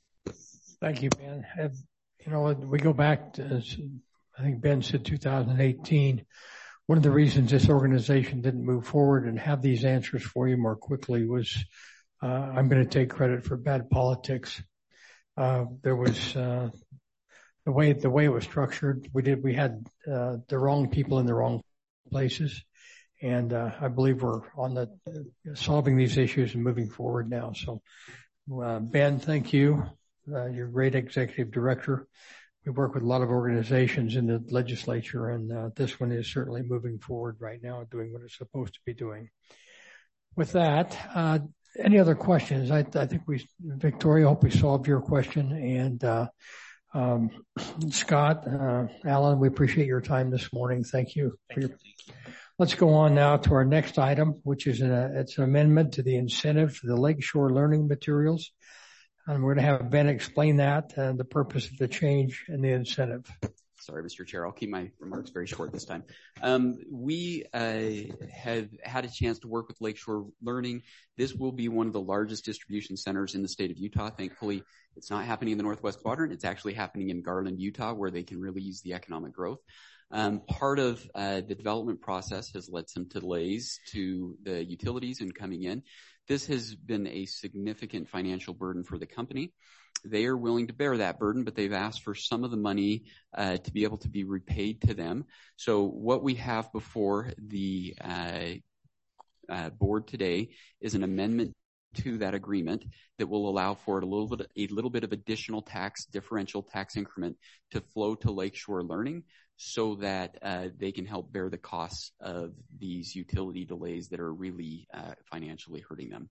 Thank you, Ben. Have, you know, we go back to, I think Ben said two thousand eighteen. One of the reasons this organization didn't move forward and have these answers for you more quickly was, uh, I'm going to take credit for bad politics. Uh, there was, uh, the way, the way it was structured. We did, we had, uh, the wrong people in the wrong places. And, uh, I believe we're on the, uh, solving these issues and moving forward now. So, uh, Ben, thank you. Uh, you're a great executive director. We work with a lot of organizations in the legislature, and uh, this one is certainly moving forward right now, doing what it's supposed to be doing. With that, uh, any other questions? I, I think we, Victoria, hope we solved your question. And uh, um, Scott, uh, Alan, we appreciate your time this morning. Thank you. For your, let's go on now to our next item, which is a, it's an amendment to the incentive for the Lakeshore Learning Materials. And we're going to have Ben explain that and the purpose of the change and the incentive. Sorry, Mister Chair. I'll keep my remarks very short this time. Um, we uh, have had a chance to work with Lakeshore Learning. This will be one of the largest distribution centers in the state of Utah. Thankfully, it's not happening in the Northwest Quadrant. It's actually happening in Garland, Utah, where they can really use the economic growth. Um, part of uh, the development process has led some delays to the utilities in coming in. This has been a significant financial burden for the company. They are willing to bear that burden, but they've asked for some of the money uh, to be able to be repaid to them. So what we have before the uh, uh, board today is an amendment to that agreement that will allow for a little bit, a little bit of additional tax differential tax increment to flow to Lakeshore Learning so that uh, they can help bear the costs of these utility delays that are really uh, financially hurting them.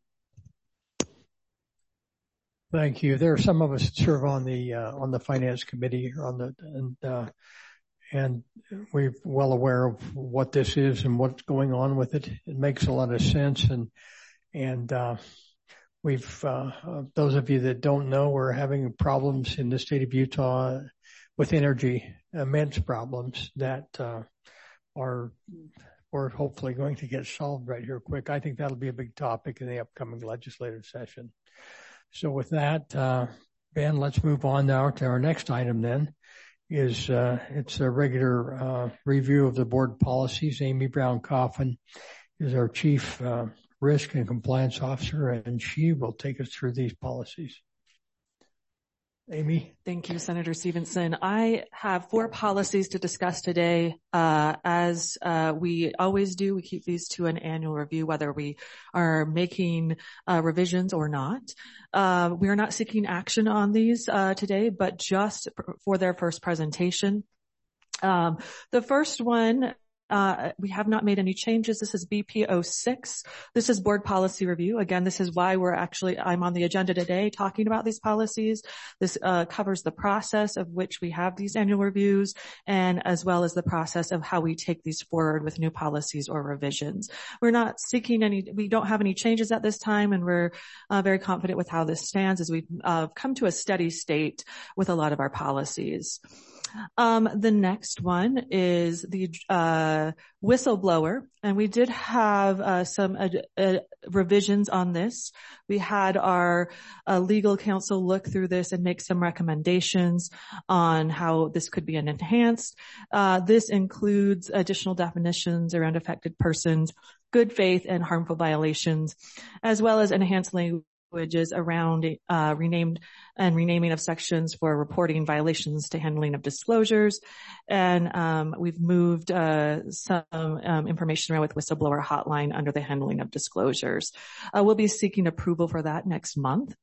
Thank you. There are some of us that serve on the uh, on the finance committee on the and uh, and we're well aware of what this is and what's going on with it. It makes a lot of sense, and and uh, we've uh, uh, those of you that don't know, we're having problems in the state of Utah with energy, immense problems that uh, are we're hopefully going to get solved right here quick. I think that'll be a big topic in the upcoming legislative session. So with that, uh, Ben, let's move on now to our next item then. Is uh, it's a regular uh, review of the board policies. Amy Brown Coffin is our Chief uh, Risk and Compliance Officer, and she will take us through these policies. Amy. Thank you, Senator Stevenson. I have four policies to discuss today. Uh, as uh, we always do, we keep these to an annual review, whether we are making uh, revisions or not. Uh, we are not seeking action on these uh, today, but just for their first presentation. Um, the first one, Uh, we have not made any changes. This is B P oh six. This is board policy review. Again, this is why we're actually, I'm on the agenda today talking about these policies. This uh, covers the process of which we have these annual reviews, and as well as the process of how we take these forward with new policies or revisions. We're not seeking any, we don't have any changes at this time, and we're uh, very confident with how this stands as we've uh, come to a steady state with a lot of our policies. Um, the next one is the uh, whistleblower, and we did have uh, some uh, uh, revisions on this. We had our uh, legal counsel look through this and make some recommendations on how this could be enhanced. Uh, this includes additional definitions around affected persons, good faith, and harmful violations, as well as enhanced language languages around uh, renamed and renaming of sections for reporting violations to handling of disclosures. And um, we've moved uh, some um, information around with whistleblower hotline under the handling of disclosures. Uh, we'll be seeking approval for that next month.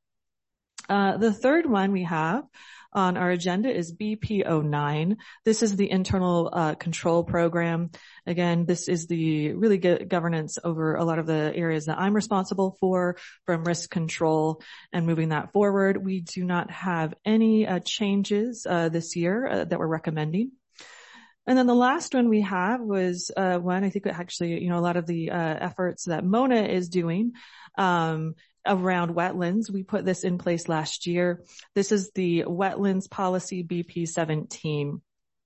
Uh, the third one we have on our agenda is B P oh nine. This is the internal uh, control program. Again, this is the really good governance over a lot of the areas that I'm responsible for, from risk control and moving that forward. We do not have any uh, changes uh, this year uh, that we're recommending. And then the last one we have was uh, one, I think actually, you know, a lot of the uh, efforts that Mona is doing um, around wetlands. We put this in place last year. This is the wetlands policy B P seventeen,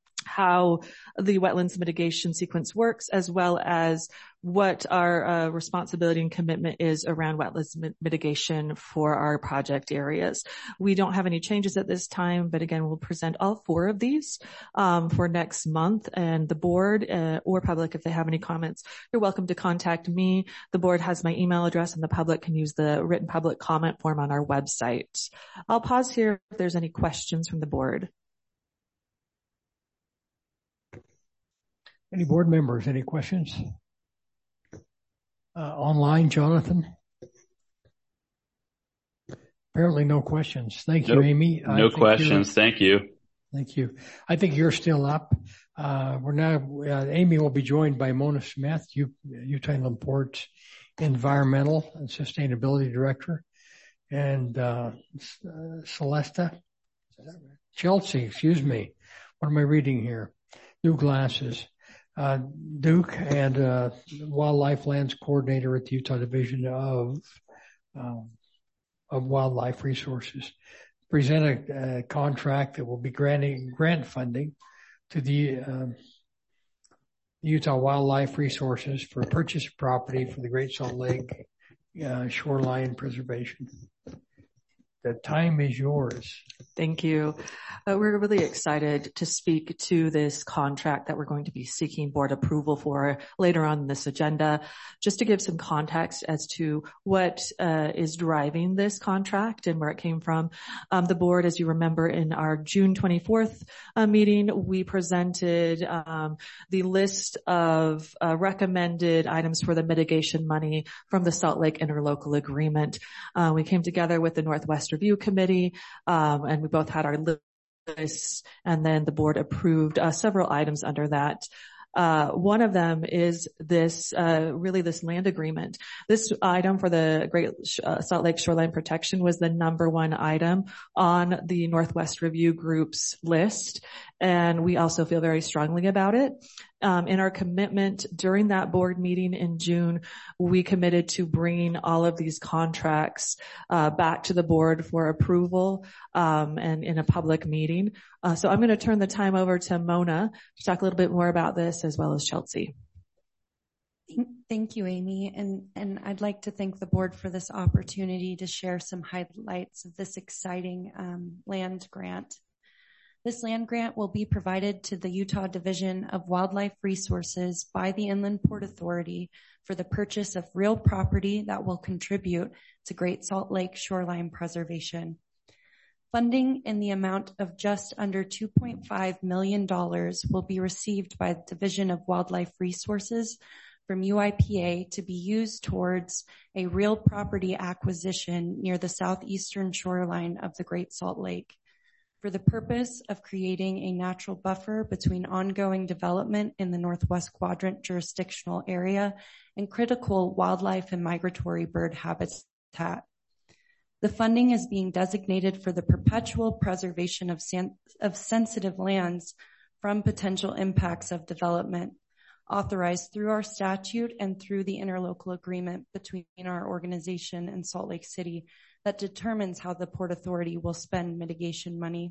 how the wetlands mitigation sequence works, as well as what our uh, responsibility and commitment is around wetlands mit- mitigation for our project areas. We don't have any changes at this time, but again, we'll present all four of these um, for next month, and the board uh, or public, if they have any comments, you're welcome to contact me. The board has my email address, and the public can use the written public comment form on our website. I'll pause here if there's any questions from the board. Any board members, any questions? Uh, online, Jonathan? Apparently no questions. Thank you, nope. Amy. No questions. Thank you. Thank you. I think you're still up. Uh, we're now, uh, Amy will be joined by Mona Smith, U, Utah Inland Ports Environmental and Sustainability Director, and uh, uh, Celesta, Chelsea, excuse me. What am I reading here? New glasses. Uh, Duke and uh, Wildlife Lands Coordinator at the Utah Division of um, of Wildlife Resources, present a, a contract that will be granting grant funding to the um, Utah Wildlife Resources for purchase of property for the Great Salt Lake uh, shoreline preservation. The time is yours. Thank you. Uh, we're really excited to speak to this contract that we're going to be seeking board approval for later on in this agenda. Just to give some context as to what uh, is driving this contract and where it came from. Um, the board, as you remember, in our June twenty-fourth uh, meeting, we presented um, the list of uh, recommended items for the mitigation money from the Salt Lake Interlocal Agreement. Uh, we came together with the Northwest Review Committee, um, and we both had our lists, and then the board approved uh, several items under that. Uh, one of them is this, uh, really this land agreement. This item for the Great uh, Salt Lake Shoreline Protection was the number one item on the Northwest Review Group's list, and we also feel very strongly about it. Um, in our commitment during that board meeting in June, we committed to bringing all of these contracts uh, back to the board for approval um, and in a public meeting. Uh, so I'm going to turn the time over to Mona to talk a little bit more about this, as well as Chelsea. Thank you, Amy. And, and I'd like to thank the board for this opportunity to share some highlights of this exciting um, land grant. This land grant will be provided to the Utah Division of Wildlife Resources by the Inland Port Authority for the purchase of real property that will contribute to Great Salt Lake shoreline preservation. Funding in the amount of just under two point five million dollars will be received by the Division of Wildlife Resources from U I P A to be used towards a real property acquisition near the southeastern shoreline of the Great Salt Lake, for the purpose of creating a natural buffer between ongoing development in the Northwest Quadrant jurisdictional area and critical wildlife and migratory bird habitat. The funding is being designated for the perpetual preservation of, san- of sensitive lands from potential impacts of development, authorized through our statute and through the interlocal agreement between our organization and Salt Lake City that determines how the Port Authority will spend mitigation money.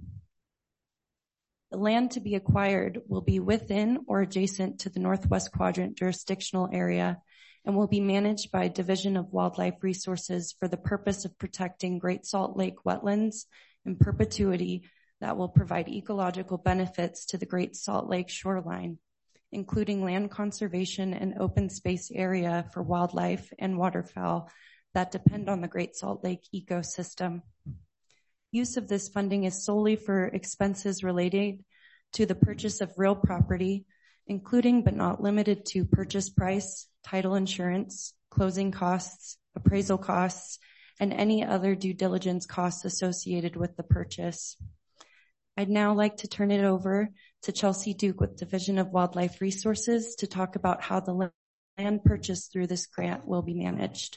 The land to be acquired will be within or adjacent to the Northwest Quadrant jurisdictional area and will be managed by Division of Wildlife Resources for the purpose of protecting Great Salt Lake wetlands in perpetuity that will provide ecological benefits to the Great Salt Lake shoreline, including land conservation and open space area for wildlife and waterfowl that depend on the Great Salt Lake ecosystem. Use of this funding is solely for expenses related to the purchase of real property, including but not limited to purchase price, title insurance, closing costs, appraisal costs, and any other due diligence costs associated with the purchase. I'd now like to turn it over to Chelsea Duke with Division of Wildlife Resources to talk about how the land purchased through this grant will be managed.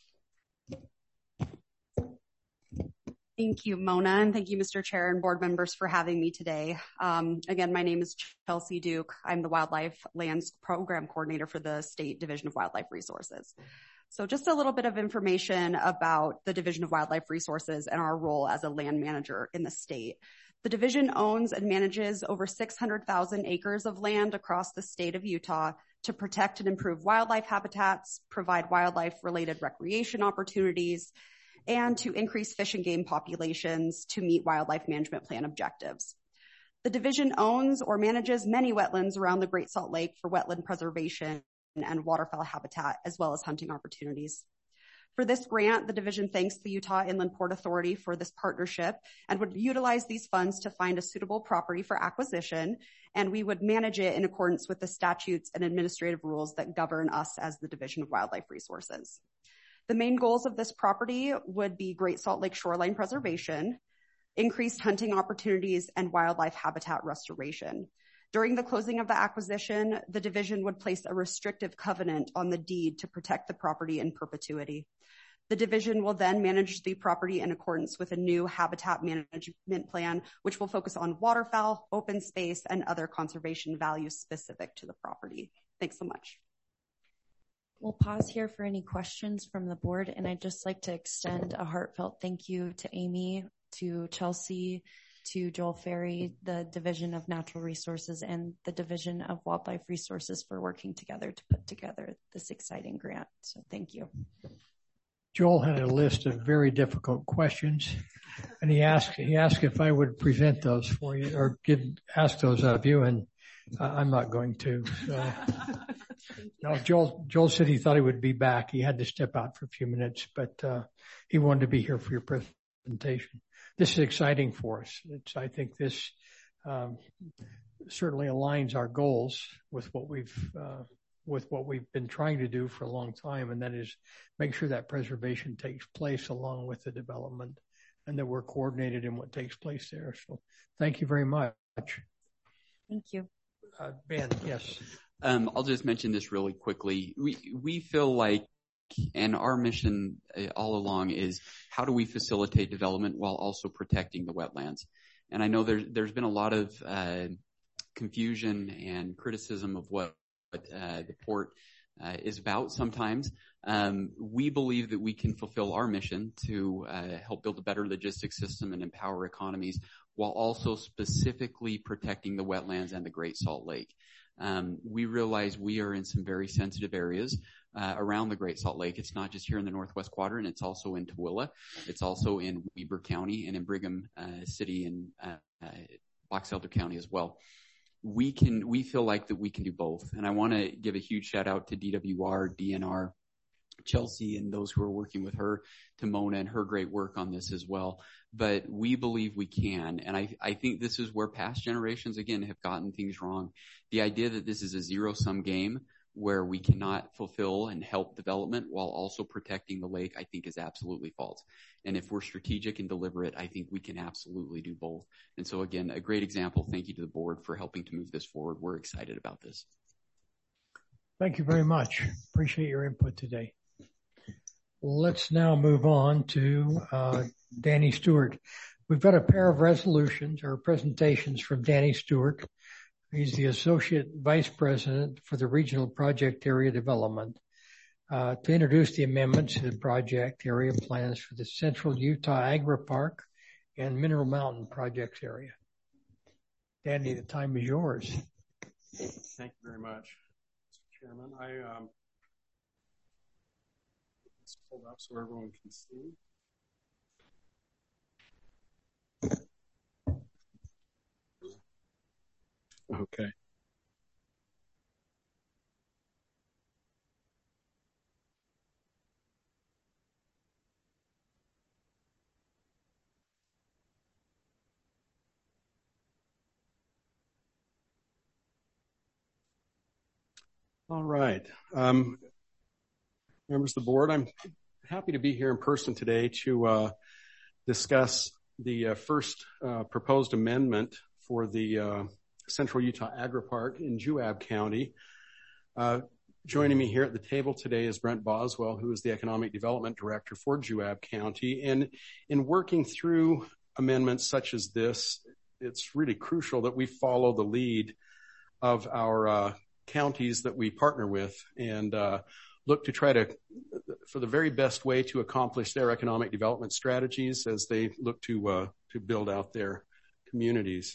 Thank you, Mona, and thank you, Mister Chair and board members, for having me today. Um, again, my name is Chelsea Duke. I'm the Wildlife Lands Program Coordinator for the State Division of Wildlife Resources. So just a little bit of information about the Division of Wildlife Resources and our role as a land manager in the state. The division owns and manages over six hundred thousand acres of land across the state of Utah to protect and improve wildlife habitats, provide wildlife-related recreation opportunities, and to increase fish and game populations to meet wildlife management plan objectives. The division owns or manages many wetlands around the Great Salt Lake for wetland preservation and waterfowl habitat, as well as hunting opportunities. For this grant, the division thanks the Utah Inland Port Authority for this partnership and would utilize these funds to find a suitable property for acquisition, and we would manage it in accordance with the statutes and administrative rules that govern us as the Division of Wildlife Resources. The main goals of this property would be Great Salt Lake shoreline preservation, increased hunting opportunities, and wildlife habitat restoration. During the closing of the acquisition, the division would place a restrictive covenant on the deed to protect the property in perpetuity. The division will then manage the property in accordance with a new habitat management plan, which will focus on waterfowl, open space, and other conservation values specific to the property. Thanks so much. We'll pause here for any questions from the board, and I'd just like to extend a heartfelt thank you to Amy, to Chelsea, to Joel Ferry, the Division of Natural Resources, and the Division of Wildlife Resources for working together to put together this exciting grant. So thank you. Joel had a list of very difficult questions. And he asked, he asked if I would present those for you or give, ask those of you, and uh, I'm not going to. So. No, Joel, Joel said he thought he would be back. He had to step out for a few minutes, but, uh, he wanted to be here for your presentation. This is exciting for us. It's, I think this, um, certainly aligns our goals with what we've, uh, with what we've been trying to do for a long time. And that is make sure that preservation takes place along with the development and that we're coordinated in what takes place there. So thank you very much. Thank you. Uh, Ben, yes. Um, I'll just mention this really quickly. We, we feel like, and our mission uh, all along is how do we facilitate development while also protecting the wetlands? And I know there's, there's been a lot of, uh, confusion and criticism of what, uh, the port, uh, is about sometimes. Um, we believe that we can fulfill our mission to, uh, help build a better logistics system and empower economies while also specifically protecting the wetlands and the Great Salt Lake. Um, we realize we are in some very sensitive areas uh, around the Great Salt Lake. It's not just here in the Northwest Quadrant. It's also in Tooele. It's also in Weber County and in Brigham uh, City and uh, uh, Box Elder County as well. We can, we feel like that we can do both. And I want to give a huge shout out to D W R, D N R, Chelsea, and those who are working with her, to Mona and her great work on this as well. But we believe we can. And I, I think this is where past generations, again, have gotten things wrong. The idea that this is a zero-sum game where we cannot fulfill and help development while also protecting the lake, I think is absolutely false. And if we're strategic and deliberate, I think we can absolutely do both. And so again, a great example. Thank you to the board for helping to move this forward. We're excited about this. Thank you very much. Appreciate your input today. Let's now move on to uh, Danny Stewart. We've got a pair of resolutions or presentations from Danny Stewart. He's the Associate Vice President for the Regional Project Area Development, uh, to introduce the amendments to the project area plans for the Central Utah Agri Park and Mineral Mountain projects area. Danny, the time is yours. Thank you very much, Mister Chairman. I um, let's pull up so everyone can see. Okay. All right. Um, members of the board, I'm happy to be here in person today to uh, discuss the uh, first uh, proposed amendment for the uh, Central Utah Agri Park in Juab County. Uh, joining me here at the table today is Brent Boswell, who is the Economic Development Director for Juab County. And in working through amendments such as this, it's really crucial that we follow the lead of our uh, counties that we partner with and uh, look to try to, for the very best way to accomplish their economic development strategies as they look to uh, to build out their communities.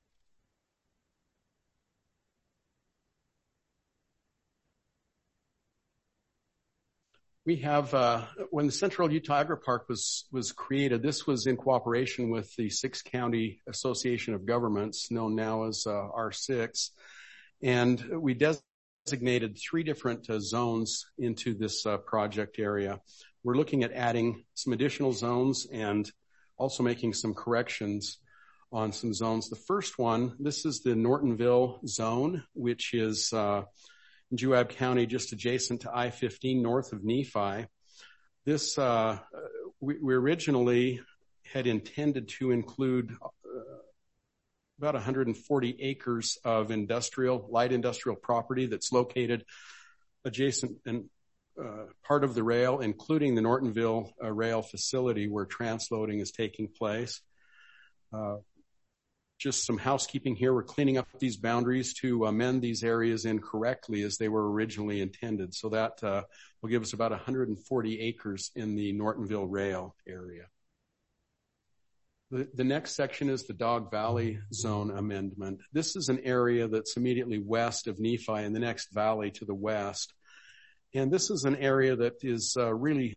We have, uh, when the Central Utah Agri Park was, was created, this was in cooperation with the Six County Association of Governments, known now as uh, R six. And we designated three different uh, zones into this uh, project area. We're looking at adding some additional zones and also making some corrections on some zones. The first one, this is the Nortonville zone, which is uh, in Juab County, just adjacent to I fifteen north of Nephi. This, uh, we, we originally had intended to include uh, about one hundred forty acres of industrial, light industrial property that's located adjacent and uh, part of the rail, including the Nortonville uh, rail facility where transloading is taking place. Uh, Just some housekeeping here. We're cleaning up these boundaries to amend these areas incorrectly as they were originally intended. So that uh, will give us about one hundred forty acres in the Nortonville rail area. The, the next section is the Dog Valley Zone Amendment. This is an area that's immediately west of Nephi and the next valley to the west. And this is an area that is uh, really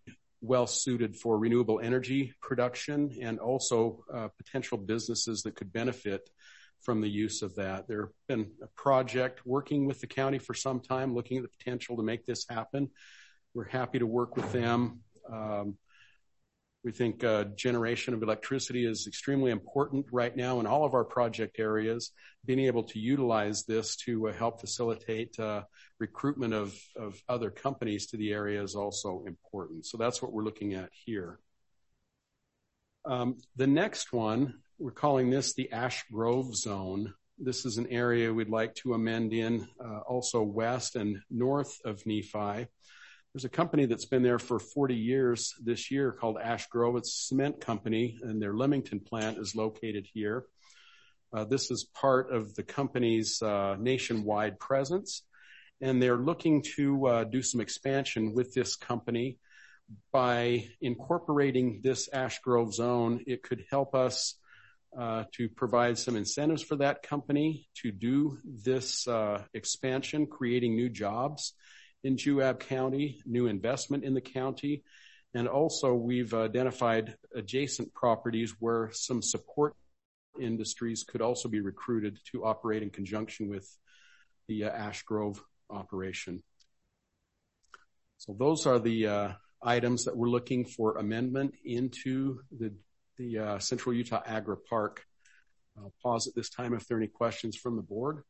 well suited for renewable energy production and also uh, potential businesses that could benefit from the use of that. There have been a project working with the county for some time, looking at the potential to make this happen. We're happy to work with them. Um, we think uh, generation of electricity is extremely important right now in all of our project areas. Being able to utilize this to uh, help facilitate uh, recruitment of, of other companies to the area is also important. So that's what we're looking at here. Um, the next one, we're calling this the Ash Grove Zone. This is an area we'd like to amend in uh, also west and north of Nephi. There's a company that's been there for forty years this year called Ash Grove. It's a cement company, and their Leamington plant is located here. Uh, this is part of the company's uh, nationwide presence, and they're looking to uh, do some expansion with this company. By incorporating this Ash Grove zone, it could help us uh, to provide some incentives for that company to do this uh, expansion, creating new jobs in Juab County, new investment in the county. And also we've identified adjacent properties where some support industries could also be recruited to operate in conjunction with the uh, Ash Grove operation. So those are the uh, items that we're looking for amendment into the, the uh, Central Utah Agri Park. I'll pause at this time if there are any questions from the board.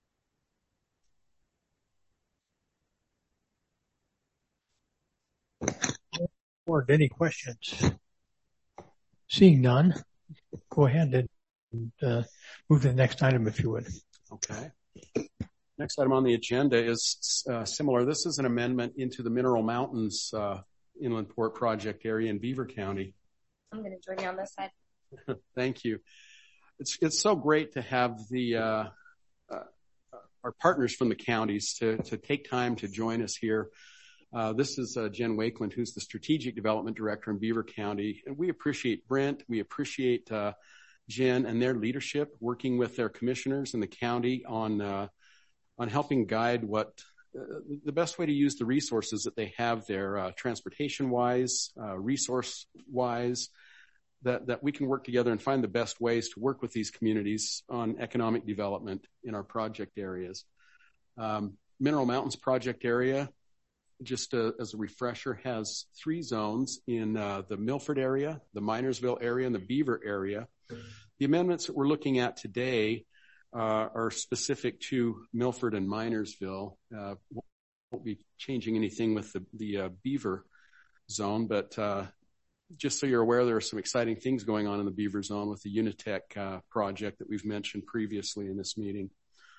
Board, any questions? Seeing none, go ahead and uh, move to the next item if you would. Okay. Next item on the agenda is uh, similar. This is an amendment into the Mineral Mountains uh, Inland Port Project area in Beaver County. I'm going to join you on this side. Thank you. It's it's so great to have the uh, uh, our partners from the counties to to take time to join us here. Uh, this is uh, Jen Wakeland, who's the Strategic Development Director in Beaver County. And we appreciate Brent. We appreciate uh, Jen and their leadership, working with their commissioners in the county on uh, on helping guide what uh, the best way to use the resources that they have there, uh, transportation-wise, uh, resource-wise, that, that we can work together and find the best ways to work with these communities on economic development in our project areas. Um, Mineral Mountains project area, just uh, as a refresher, has three zones in uh, the Milford area, the Minersville area, and the Beaver area. The amendments that we're looking at today uh, are specific to Milford and Minersville. Uh, won't be changing anything with the, the uh, Beaver zone, but uh, just so you're aware, there are some exciting things going on in the Beaver zone with the Unitech uh, project that we've mentioned previously in this meeting.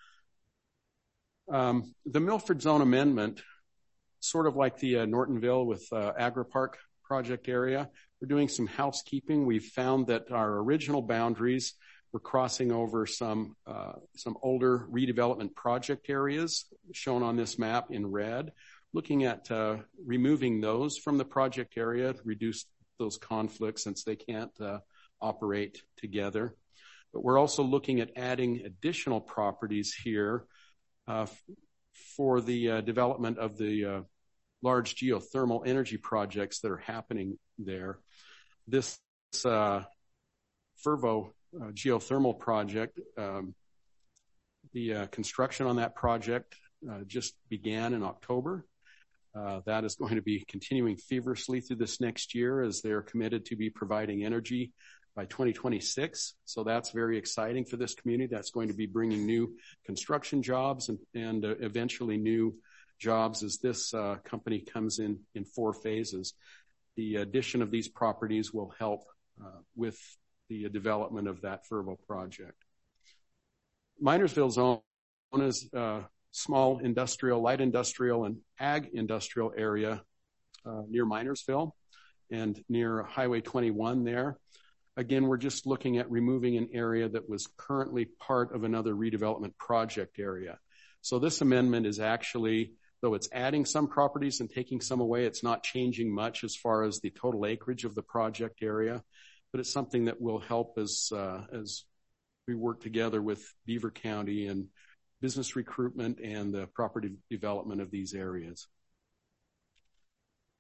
Um, the Milford zone amendment, sort of like the uh, Nortonville with uh, Agri-Park project area, we're doing some housekeeping. We've found that our original boundaries were crossing over some uh, some older redevelopment project areas shown on this map in red. Looking at uh, removing those from the project area to reduce those conflicts since they can't uh, operate together. But we're also looking at adding additional properties here uh, for the uh, development of the uh, large geothermal energy projects that are happening there. This uh, Fervo uh, geothermal project, um, the uh, construction on that project uh, just began in October. Uh, that is going to be continuing feverishly through this next year as they're committed to be providing energy by twenty twenty-six. So that's very exciting for this community. That's going to be bringing new construction jobs and, and uh, eventually new jobs as this uh, company comes in in four phases. The addition of these properties will help uh, with the development of that Fervo project. Minersville zone is uh, small industrial, light industrial, and ag industrial area uh, near Minersville and near Highway twenty-one there. Again, we're just looking at removing an area that was currently part of another redevelopment project area. So this amendment is actually, though it's adding some properties and taking some away, it's not changing much as far as the total acreage of the project area, but it's something that will help as, uh, as we work together with Beaver County and business recruitment and the property development of these areas.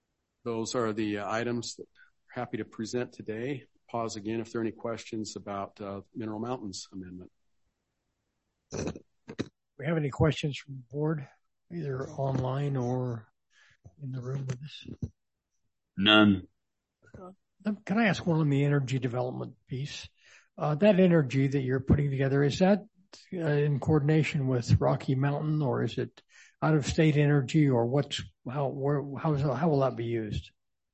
those are the items that we're happy to present today. Pause again if there are any questions about uh, Mineral Mountains Amendment. Do we have any questions from the board, either online or in the room with us? None. Can I ask one on the energy development piece? Uh, that energy that you're putting together, is that uh, in coordination with Rocky Mountain, or is it out of state energy, or what's, how, where, how, is, how will that be used?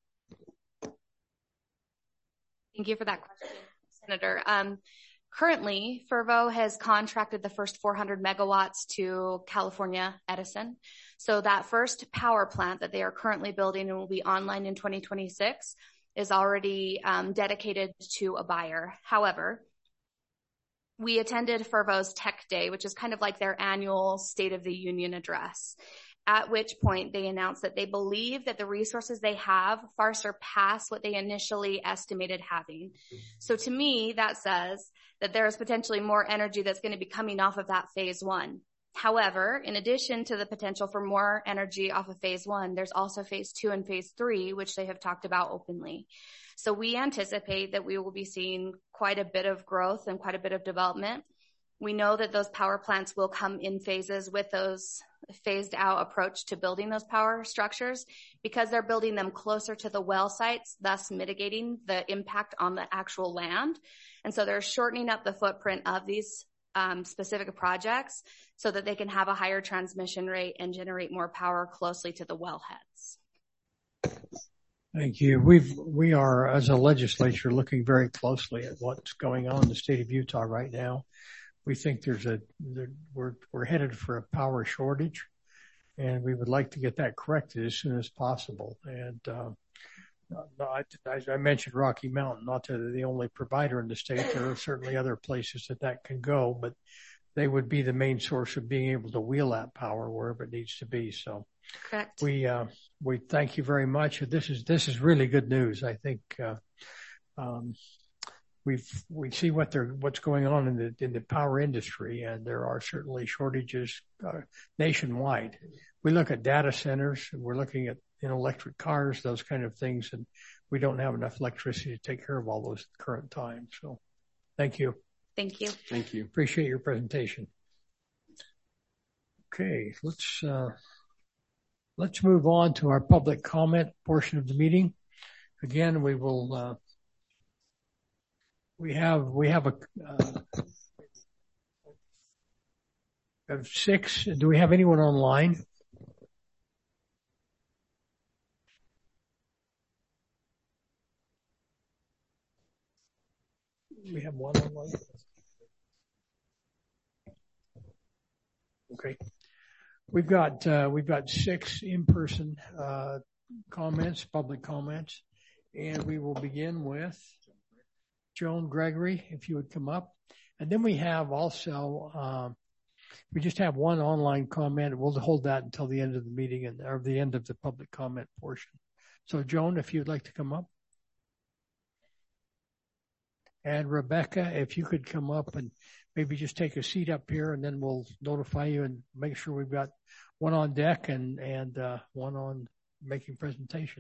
Thank you for that question, Senator. Um, currently, Fervo has contracted the first four hundred megawatts to California Edison. So that first power plant that they are currently building and will be online in twenty twenty-six is already um, dedicated to a buyer. However, we attended Fervo's Tech Day, which is kind of like their annual State of the Union address, at which point they announced that they believe that the resources they have far surpass what they initially estimated having. So to me, that says that there is potentially more energy that's going to be coming off of that phase one. However, in addition to the potential for more energy off of phase one, there's also phase two and phase three, which they have talked about openly. So we anticipate that we will be seeing quite a bit of growth and quite a bit of development. We know that those power plants will come in phases with those phased out approach to building those power structures because they're building them closer to the well sites, thus mitigating the impact on the actual land. And so they're shortening up the footprint of these um, specific projects so that they can have a higher transmission rate and generate more power closely to the wellheads. Thank you. We've, we are, as a legislature, looking very closely at what's going on in the state of Utah right now. We think there's a, there, we're, we're headed for a power shortage, and we would like to get that corrected as soon as possible. And, uh, I, I mentioned Rocky Mountain, not that they're the only provider in the state. There are certainly other places that that can go, but they would be the main source of being able to wheel that power wherever it needs to be. So correct. We, uh, we thank you very much. This is, this is really good news. I think, uh, um, we've, we see what they're, what's going on in the, in the power industry, and there are certainly shortages uh, nationwide. We look at data centers, and we're looking at, you know, electric cars, those kind of things, and we don't have enough electricity to take care of all those at the current time. So thank you. Thank you. Thank you. Appreciate your presentation. Okay, let's, uh, let's move on to our public comment portion of the meeting. Again, we will, uh, we have, we have a, uh, have six. Do we have anyone online? We have one online. Okay. We've got, uh, we've got six in-person, uh, comments, public comments, and we will begin with Joan Gregory, if you would come up. And then we have also, um, we just have one online comment. We'll hold that until the end of the meeting and, or the end of the public comment portion. So Joan, if you'd like to come up. And Rebecca, if you could come up and maybe just take a seat up here, and then we'll notify you and make sure we've got one on deck and, and, uh, one on making presentation.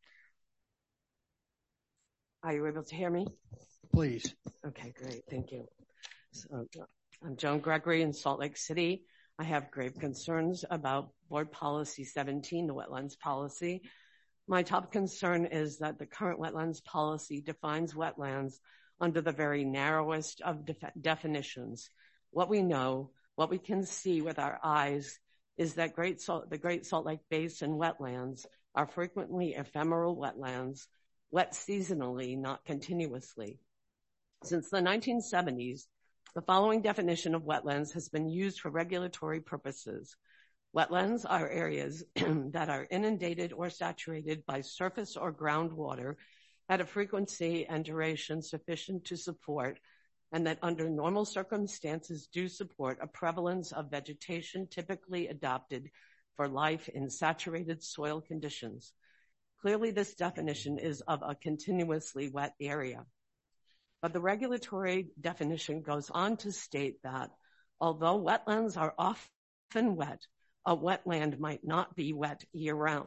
Are you able to hear me? Please. Okay, great. Thank you. So, I'm Joan Gregory in Salt Lake City. I have grave concerns about Board Policy seventeen, the wetlands policy. My top concern is that the current wetlands policy defines wetlands under the very narrowest of def- definitions. What we know, what we can see with our eyes, is that Great Salt, the Great Salt Lake Basin wetlands are frequently ephemeral wetlands, wet seasonally, not continuously. Since the nineteen seventies, the following definition of wetlands has been used for regulatory purposes. Wetlands are areas that are inundated or saturated by surface or groundwater at a frequency and duration sufficient to support, and that under normal circumstances do support a prevalence of vegetation typically adapted for life in saturated soil conditions. Clearly, this definition is of a continuously wet area. But the regulatory definition goes on to state that although wetlands are often wet, a wetland might not be wet year-round.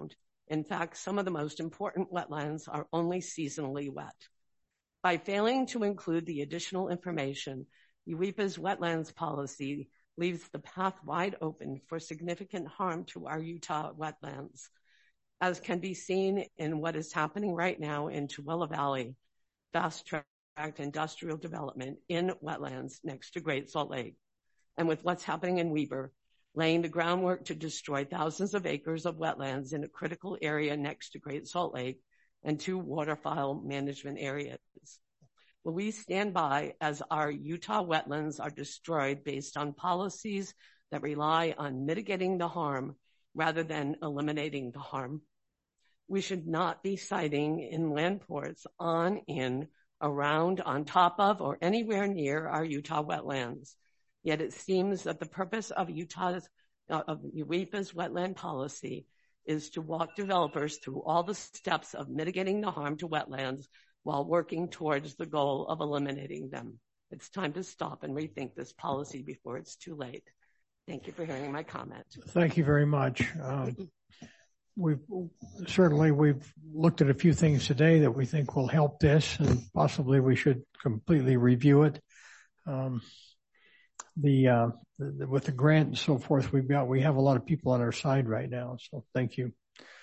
In fact, some of the most important wetlands are only seasonally wet. By failing to include the additional information, U W E P A's wetlands policy leaves the path wide open for significant harm to our Utah wetlands, as can be seen in what is happening right now in Tooele Valley, fast-tracked industrial development in wetlands next to Great Salt Lake, and with what's happening in Weber, laying the groundwork to destroy thousands of acres of wetlands in a critical area next to Great Salt Lake and two waterfowl management areas. Will we stand by as our Utah wetlands are destroyed based on policies that rely on mitigating the harm rather than eliminating the harm? We should not be siting inland ports on, in, around, on top of, or anywhere near our Utah wetlands. Yet it seems that the purpose of Utah's, uh, of U W E P A's wetland policy is to walk developers through all the steps of mitigating the harm to wetlands while working towards the goal of eliminating them. It's time to stop and rethink this policy before it's too late. Thank you for hearing my comment. Thank you very much. Um, we've certainly we've looked at a few things today that we think will help this, and possibly we should completely review it. Um, the, uh, the with the grant and so forth we've got, we have a lot of people on our side right now. So thank you.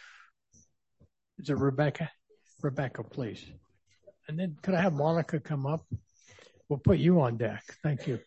Is it Rebecca? Rebecca, please. And then could I have Monica come up? We'll put you on deck. Thank you.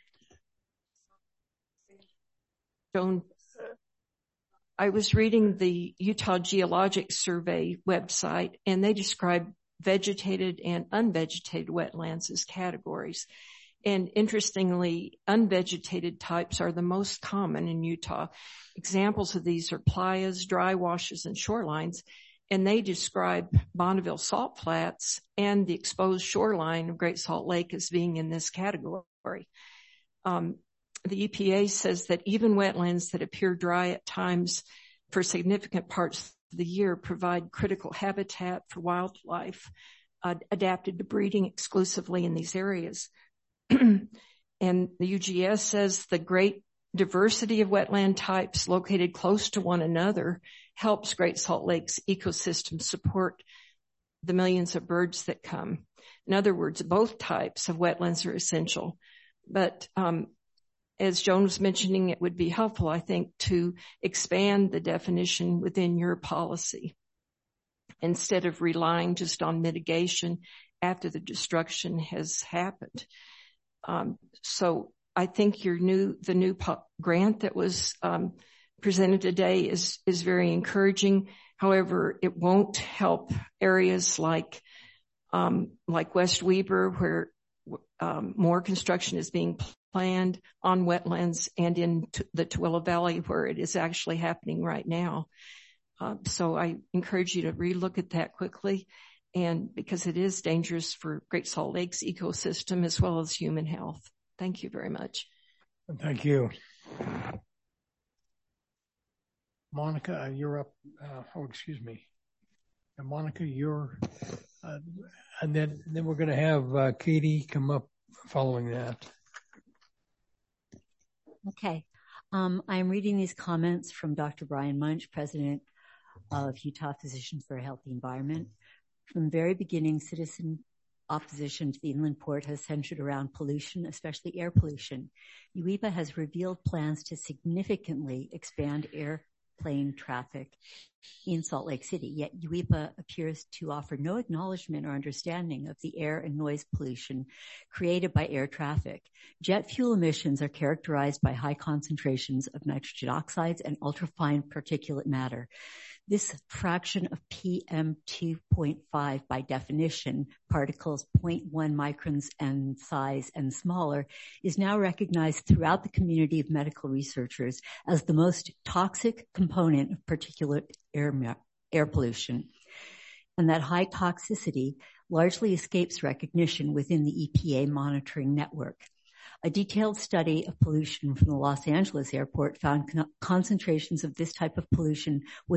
Joan, I was reading the Utah Geologic Survey website, and they describe vegetated and unvegetated wetlands as categories. And interestingly, unvegetated types are the most common in Utah. Examples of these are playas, dry washes, and shorelines. And they describe Bonneville Salt Flats and the exposed shoreline of Great Salt Lake as being in this category. Um, the E P A says that even wetlands that appear dry at times for significant parts of the year provide critical habitat for wildlife uh, adapted to breeding exclusively in these areas. And the U G S says the great diversity of wetland types located close to one another helps Great Salt Lake's ecosystem support the millions of birds that come. In other words, both types of wetlands are essential. But um, as Joan was mentioning, it would be helpful, I think, to expand the definition within your policy instead of relying just on mitigation after the destruction has happened. Um, so I think your new, the new po- grant that was um, presented today is, is very encouraging. However, it won't help areas like, um, like West Weber, where um, more construction is being planned on wetlands, and in t- the Tooele Valley, where it is actually happening right now. Uh, so I encourage you to relook at that quickly, and because it is dangerous for Great Salt Lake's ecosystem as well as human health. Thank you very much. Thank you. Monica, you're up. Uh, oh, excuse me. And Monica, you're, uh, and then, then we're going to have uh, Katie come up following that. Okay. Um, I'm reading these comments from Doctor Brian Munch, president of Utah Physicians for a Healthy Environment. From the very beginning, citizen opposition to the inland port has centered around pollution, especially air pollution. U W E P A has revealed plans to significantly expand airplane traffic in Salt Lake City, yet U W E P A appears to offer no acknowledgement or understanding of the air and noise pollution created by air traffic. Jet fuel emissions are characterized by high concentrations of nitrogen oxides and ultrafine particulate matter. This fraction of P M two point five, by definition, particles zero point one microns in size and smaller, is now recognized throughout the community of medical researchers as the most toxic component of particulate air, air pollution. And that high toxicity largely escapes recognition within the E P A monitoring network. A detailed study of pollution from the Los Angeles airport found con- concentrations of this type of pollution was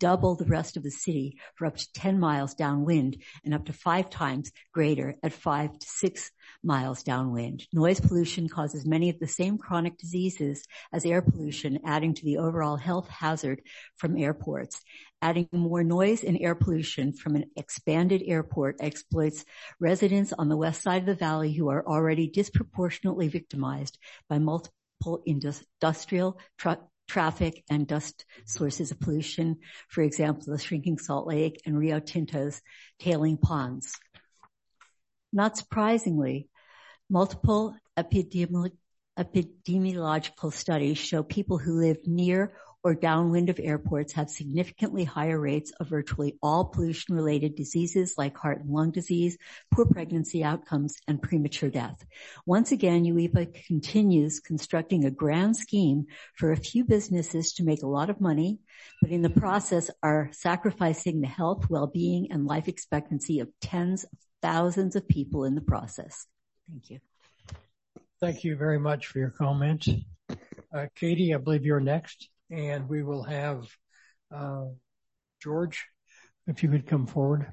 double the rest of the city for up to ten miles downwind and up to five times greater at five to six miles downwind. Noise pollution causes many of the same chronic diseases as air pollution, adding to the overall health hazard from airports. Adding more noise and air pollution from an expanded airport exploits residents on the west side of the valley who are already disproportionately victimized by multiple industrial, tra- traffic, and dust sources of pollution. For example, the shrinking Salt Lake and Rio Tinto's tailing ponds. Not surprisingly, multiple epidemi- epidemiological studies show people who live near or downwind of airports have significantly higher rates of virtually all pollution-related diseases like heart and lung disease, poor pregnancy outcomes, and premature death. Once again, U E P A continues constructing a grand scheme for a few businesses to make a lot of money, but in the process are sacrificing the health, well-being, and life expectancy of tens of thousands of people in the process. Thank you. Thank you very much for your comments. Uh, Katie, I believe you're next. And we will have uh, George, if you could come forward.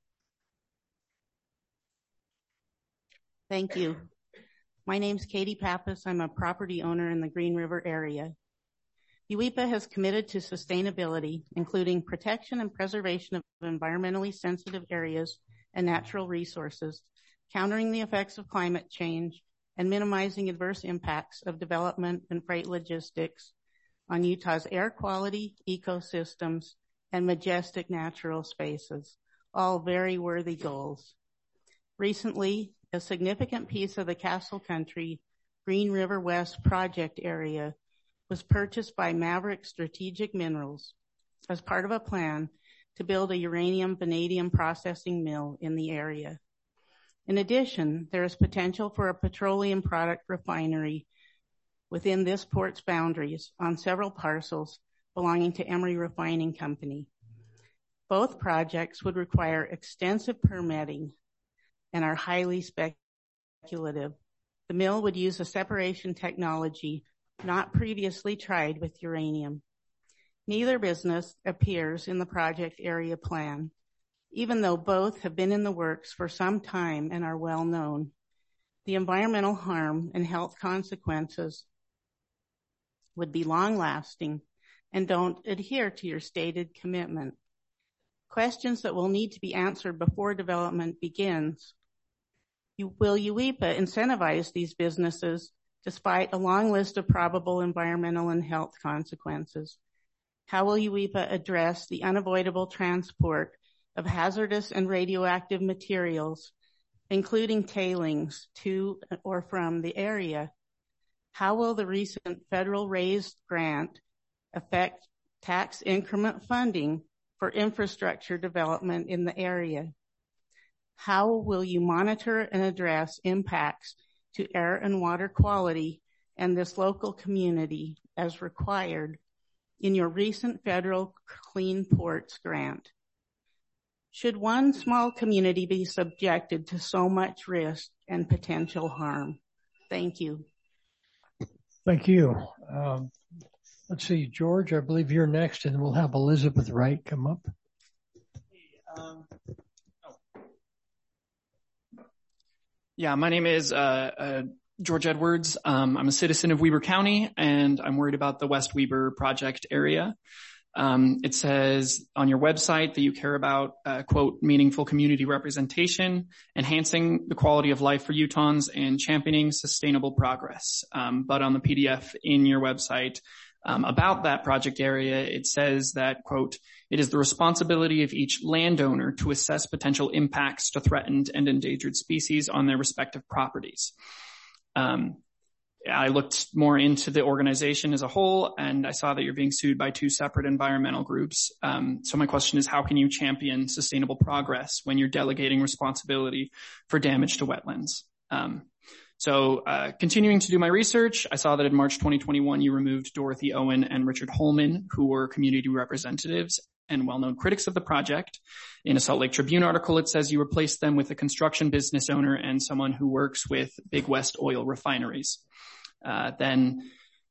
Thank you. My name's Katie Pappas. I'm a property owner in the Green River area. U E P A has committed to sustainability, including protection and preservation of environmentally sensitive areas and natural resources, countering the effects of climate change, and minimizing adverse impacts of development and freight logistics on Utah's air quality, ecosystems, and majestic natural spaces, all very worthy goals. Recently, a significant piece of the Castle Country Green River West project area was purchased by Maverick Strategic Minerals as part of a plan to build a uranium vanadium processing mill in the area. In addition, there is potential for a petroleum product refinery within this port's boundaries on several parcels belonging to Emery Refining Company. Both projects would require extensive permitting and are highly speculative. The mill would use a separation technology not previously tried with uranium. Neither business appears in the project area plan, even though both have been in the works for some time and are well known. The environmental harm and health consequences would be long-lasting and don't adhere to your stated commitment. Questions that will need to be answered before development begins. You, will U E P A incentivize these businesses despite a long list of probable environmental and health consequences? How will U E P A address the unavoidable transport of hazardous and radioactive materials, including tailings, to or from the area? How will the recent federal raised grant affect tax increment funding for infrastructure development in the area? How will you monitor and address impacts to air and water quality and this local community as required in your recent federal Clean Ports grant? Should one small community be subjected to so much risk and potential harm? Thank you. Thank you. Um, let's see, George, I believe you're next, and we'll have Elizabeth Wright come up. Um, oh. Yeah, my name is uh, uh, George Edwards. Um, I'm a citizen of Weber County, and I'm worried about the West Weber project area. Um, it says on your website that you care about, uh, quote, meaningful community representation, enhancing the quality of life for Utahns, and championing sustainable progress. Um, but on the P D F in your website um, about that project area, it says that, quote, it is the responsibility of each landowner to assess potential impacts to threatened and endangered species on their respective properties. Um, I looked more into the organization as a whole, and I saw that you're being sued by two separate environmental groups. Um, so my question is, how can you champion sustainable progress when you're delegating responsibility for damage to wetlands? Um, so uh, continuing to do my research, I saw that in March twenty twenty-one, you removed Dorothy Owen and Richard Holman, who were community representatives and well-known critics of the project. In a Salt Lake Tribune article, it says you replaced them with a construction business owner and someone who works with Big West oil refineries. Uh, then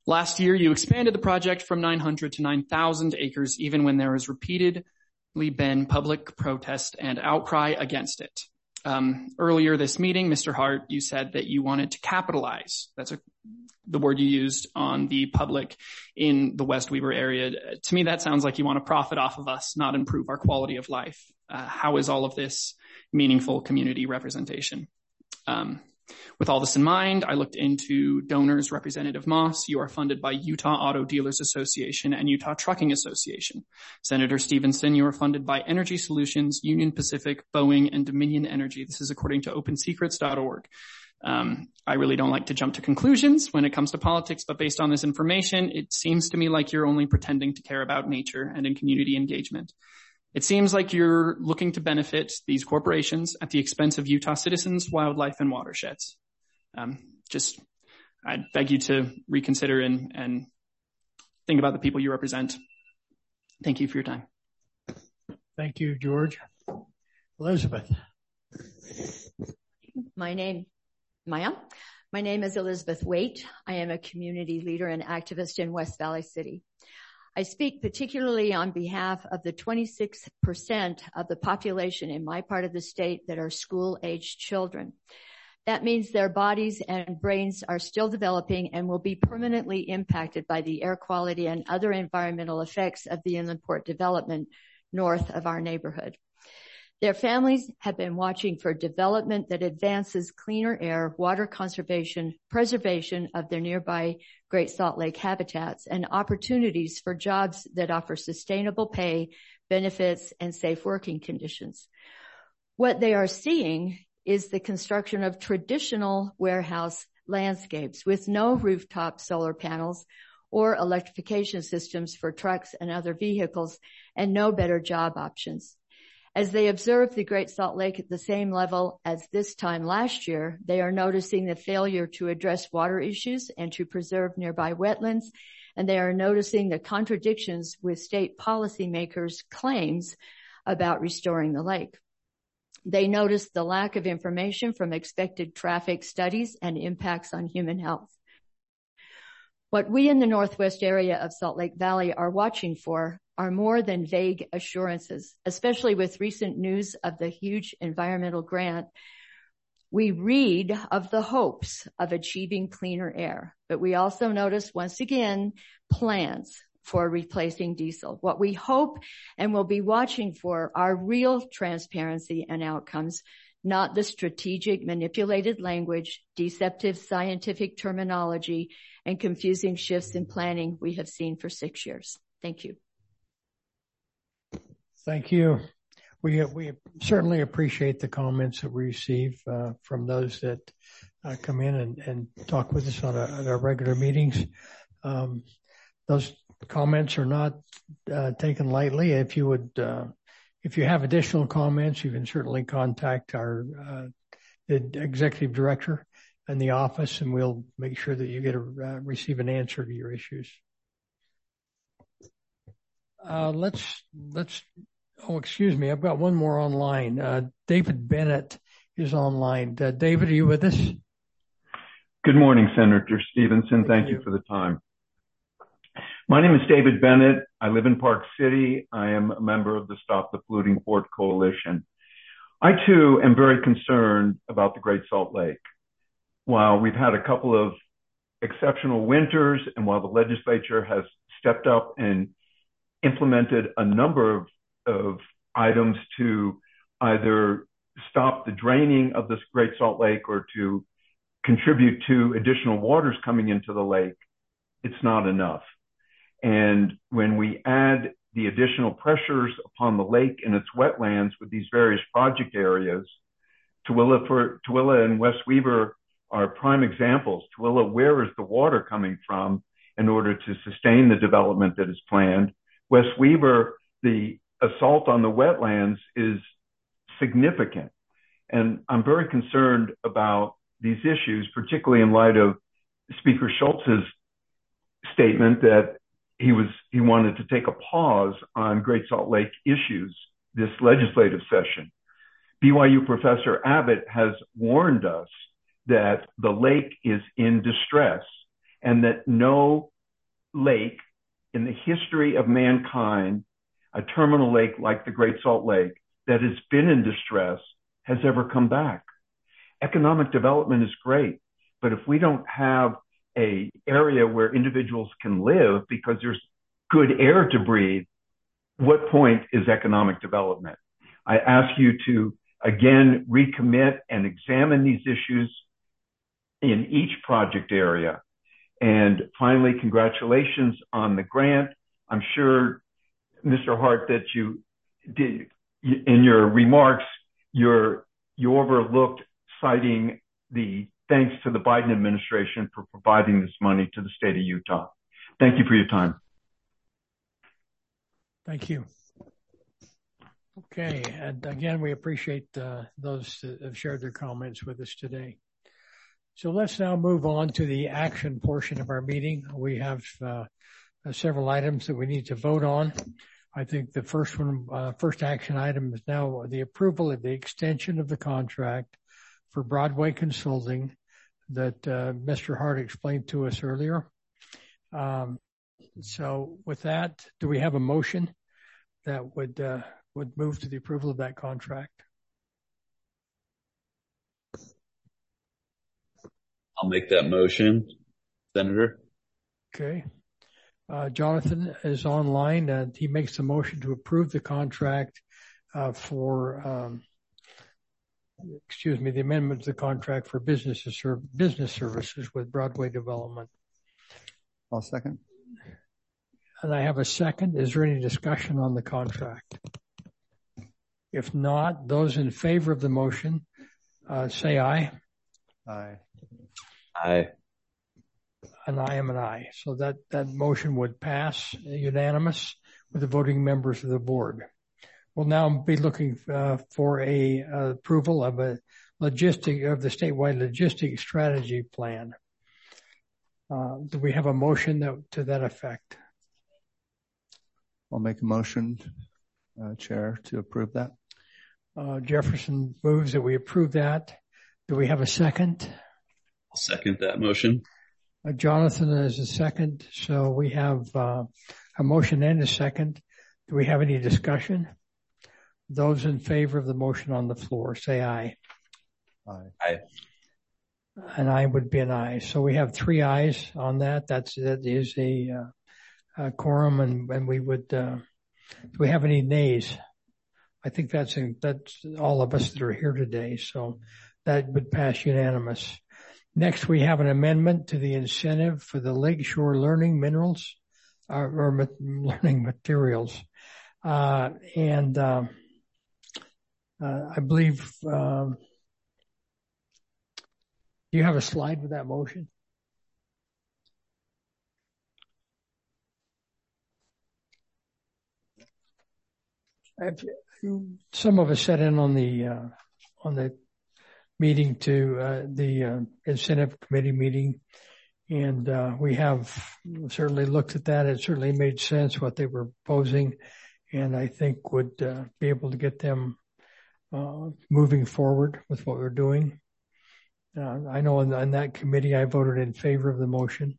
Last year, you expanded the project from nine hundred to nine thousand acres, even when there has repeatedly been public protest and outcry against it. Um, earlier this meeting, Mister Hart, you said that you wanted to capitalize. That's a, the word you used on the public in the West Weber area. To me, that sounds like you want to profit off of us, not improve our quality of life. Uh, how is all of this meaningful community representation? Um, With all this in mind, I looked into donors. Representative Moss, you are funded by Utah Auto Dealers Association and Utah Trucking Association. Senator Stevenson, you are funded by Energy Solutions, Union Pacific, Boeing, and Dominion Energy. This is according to open secrets dot org. Um, I really don't like to jump to conclusions when it comes to politics, but based on this information, it seems to me like you're only pretending to care about nature and in community engagement. It seems like you're looking to benefit these corporations at the expense of Utah citizens, wildlife, and watersheds. Um, just, I beg you to reconsider and, and think about the people you represent. Thank you for your time. Thank you, George. Elizabeth. My name, Maya. My name is Elizabeth Waite. I am a community leader and activist in West Valley City. I speak particularly on behalf of the twenty-six percent of the population in my part of the state that are school-aged children. That means their bodies and brains are still developing and will be permanently impacted by the air quality and other environmental effects of the Inland Port development north of our neighborhood. Their families have been watching for development that advances cleaner air, water conservation, preservation of their nearby Great Salt Lake habitats, and opportunities for jobs that offer sustainable pay, benefits, and safe working conditions. What they are seeing is the construction of traditional warehouse landscapes with no rooftop solar panels or electrification systems for trucks and other vehicles, and no better job options. As they observe the Great Salt Lake at the same level as this time last year, they are noticing the failure to address water issues and to preserve nearby wetlands, and they are noticing the contradictions with state policymakers' claims about restoring the lake. They notice the lack of information from expected traffic studies and impacts on human health. What we in the northwest area of Salt Lake Valley are watching for are more than vague assurances, especially with recent news of the huge environmental grant. We read of the hopes of achieving cleaner air, but we also notice once again plans for replacing diesel. What we hope and will be watching for are real transparency and outcomes, not the strategic manipulated language, deceptive scientific terminology, and confusing shifts in planning we have seen for six years. Thank you. Thank you. We we certainly appreciate the comments that we receive uh, from those that uh, come in and, and talk with us on a, at our regular meetings. Um, those comments are not uh, taken lightly. If you would, uh, if you have additional comments, you can certainly contact our uh, the executive director in the office, and we'll make sure that you get a uh, receive an answer to your issues. Uh, let's let's. Oh, excuse me. I've got one more online. Uh, David Bennett is online. Uh, David, are you with us? Good morning, Senator Stevenson. Thank, Thank you. you for the time. My name is David Bennett. I live in Park City. I am a member of the Stop the Polluting Port Coalition. I, too, am very concerned about the Great Salt Lake. While we've had a couple of exceptional winters, and while the legislature has stepped up and implemented a number of of items to either stop the draining of this Great Salt Lake or to contribute to additional waters coming into the lake, it's not enough. And when we add the additional pressures upon the lake and its wetlands with these various project areas, Tooele, for, Tooele and West Weber are prime examples. Tooele, where is the water coming from in order to sustain the development that is planned? West Weber, the assault on the wetlands is significant. And I'm very concerned about these issues, particularly in light of Speaker Schultz's statement that he was he wanted to take a pause on Great Salt Lake issues this legislative session. B Y U Professor Abbott has warned us that the lake is in distress and that no lake in the history of mankind, a terminal lake like the Great Salt Lake that has been in distress, has ever come back. Economic development is great, but if we don't have a area where individuals can live because there's good air to breathe, what point is economic development? I ask you to, again, recommit and examine these issues in each project area. And finally, congratulations on the grant. I'm sure, Mister Hart, that you did, in your remarks, you're, you overlooked citing the thanks to the Biden administration for providing this money to the state of Utah. Thank you for your time. Thank you. Okay, and again, we appreciate uh, those that have shared their comments with us today. So let's now move on to the action portion of our meeting. We have uh, several items that we need to vote on. I think the first one, uh, first action item is now the approval of the extension of the contract for Broadway Consulting that uh, Mister Hart explained to us earlier. Um, so with that, do we have a motion that would uh, would move to the approval of that contract? I'll make that motion, Senator. Okay. Uh, Jonathan is online and he makes the motion to approve the contract uh, for, um, excuse me, the amendment to the contract for business, business services with Broadway Development. I'll second. And I have a second. Is there any discussion on the contract? If not, those in favor of the motion, uh, say aye. Aye. Aye. And I am an aye. So that, that motion would pass unanimous with the voting members of the board. We'll now be looking uh, for a uh, approval of a logistic of the statewide logistic strategy plan. Uh, do we have a motion that, to that effect? I'll make a motion, uh, Chair, to approve that. Uh, Jefferson moves that we approve that. Do we have a second? I'll second that motion. Uh, Jonathan is a second. So we have uh, a motion and a second. Do we have any discussion? Those in favor of the motion on the floor, say aye. Aye. Aye. And I would be an aye. So we have three ayes on that. That's, that is a, uh, a quorum and, and we would, uh, do we have any nays? I think that's, in, that's all of us that are here today. So that would pass unanimous. Next, we have an amendment to the incentive for the Lakeshore Learning Minerals, uh, or ma- learning materials. Uh, and, um, uh, I believe, um, do you have a slide with that motion? I've, some of us sat in on the, uh, on the meeting to, uh, the, uh, incentive committee meeting. And, uh, we have certainly looked at that. It certainly made sense what they were proposing. And I think would, uh, be able to get them, uh, moving forward with what we're doing. Uh, I know in, in that committee, I voted in favor of the motion.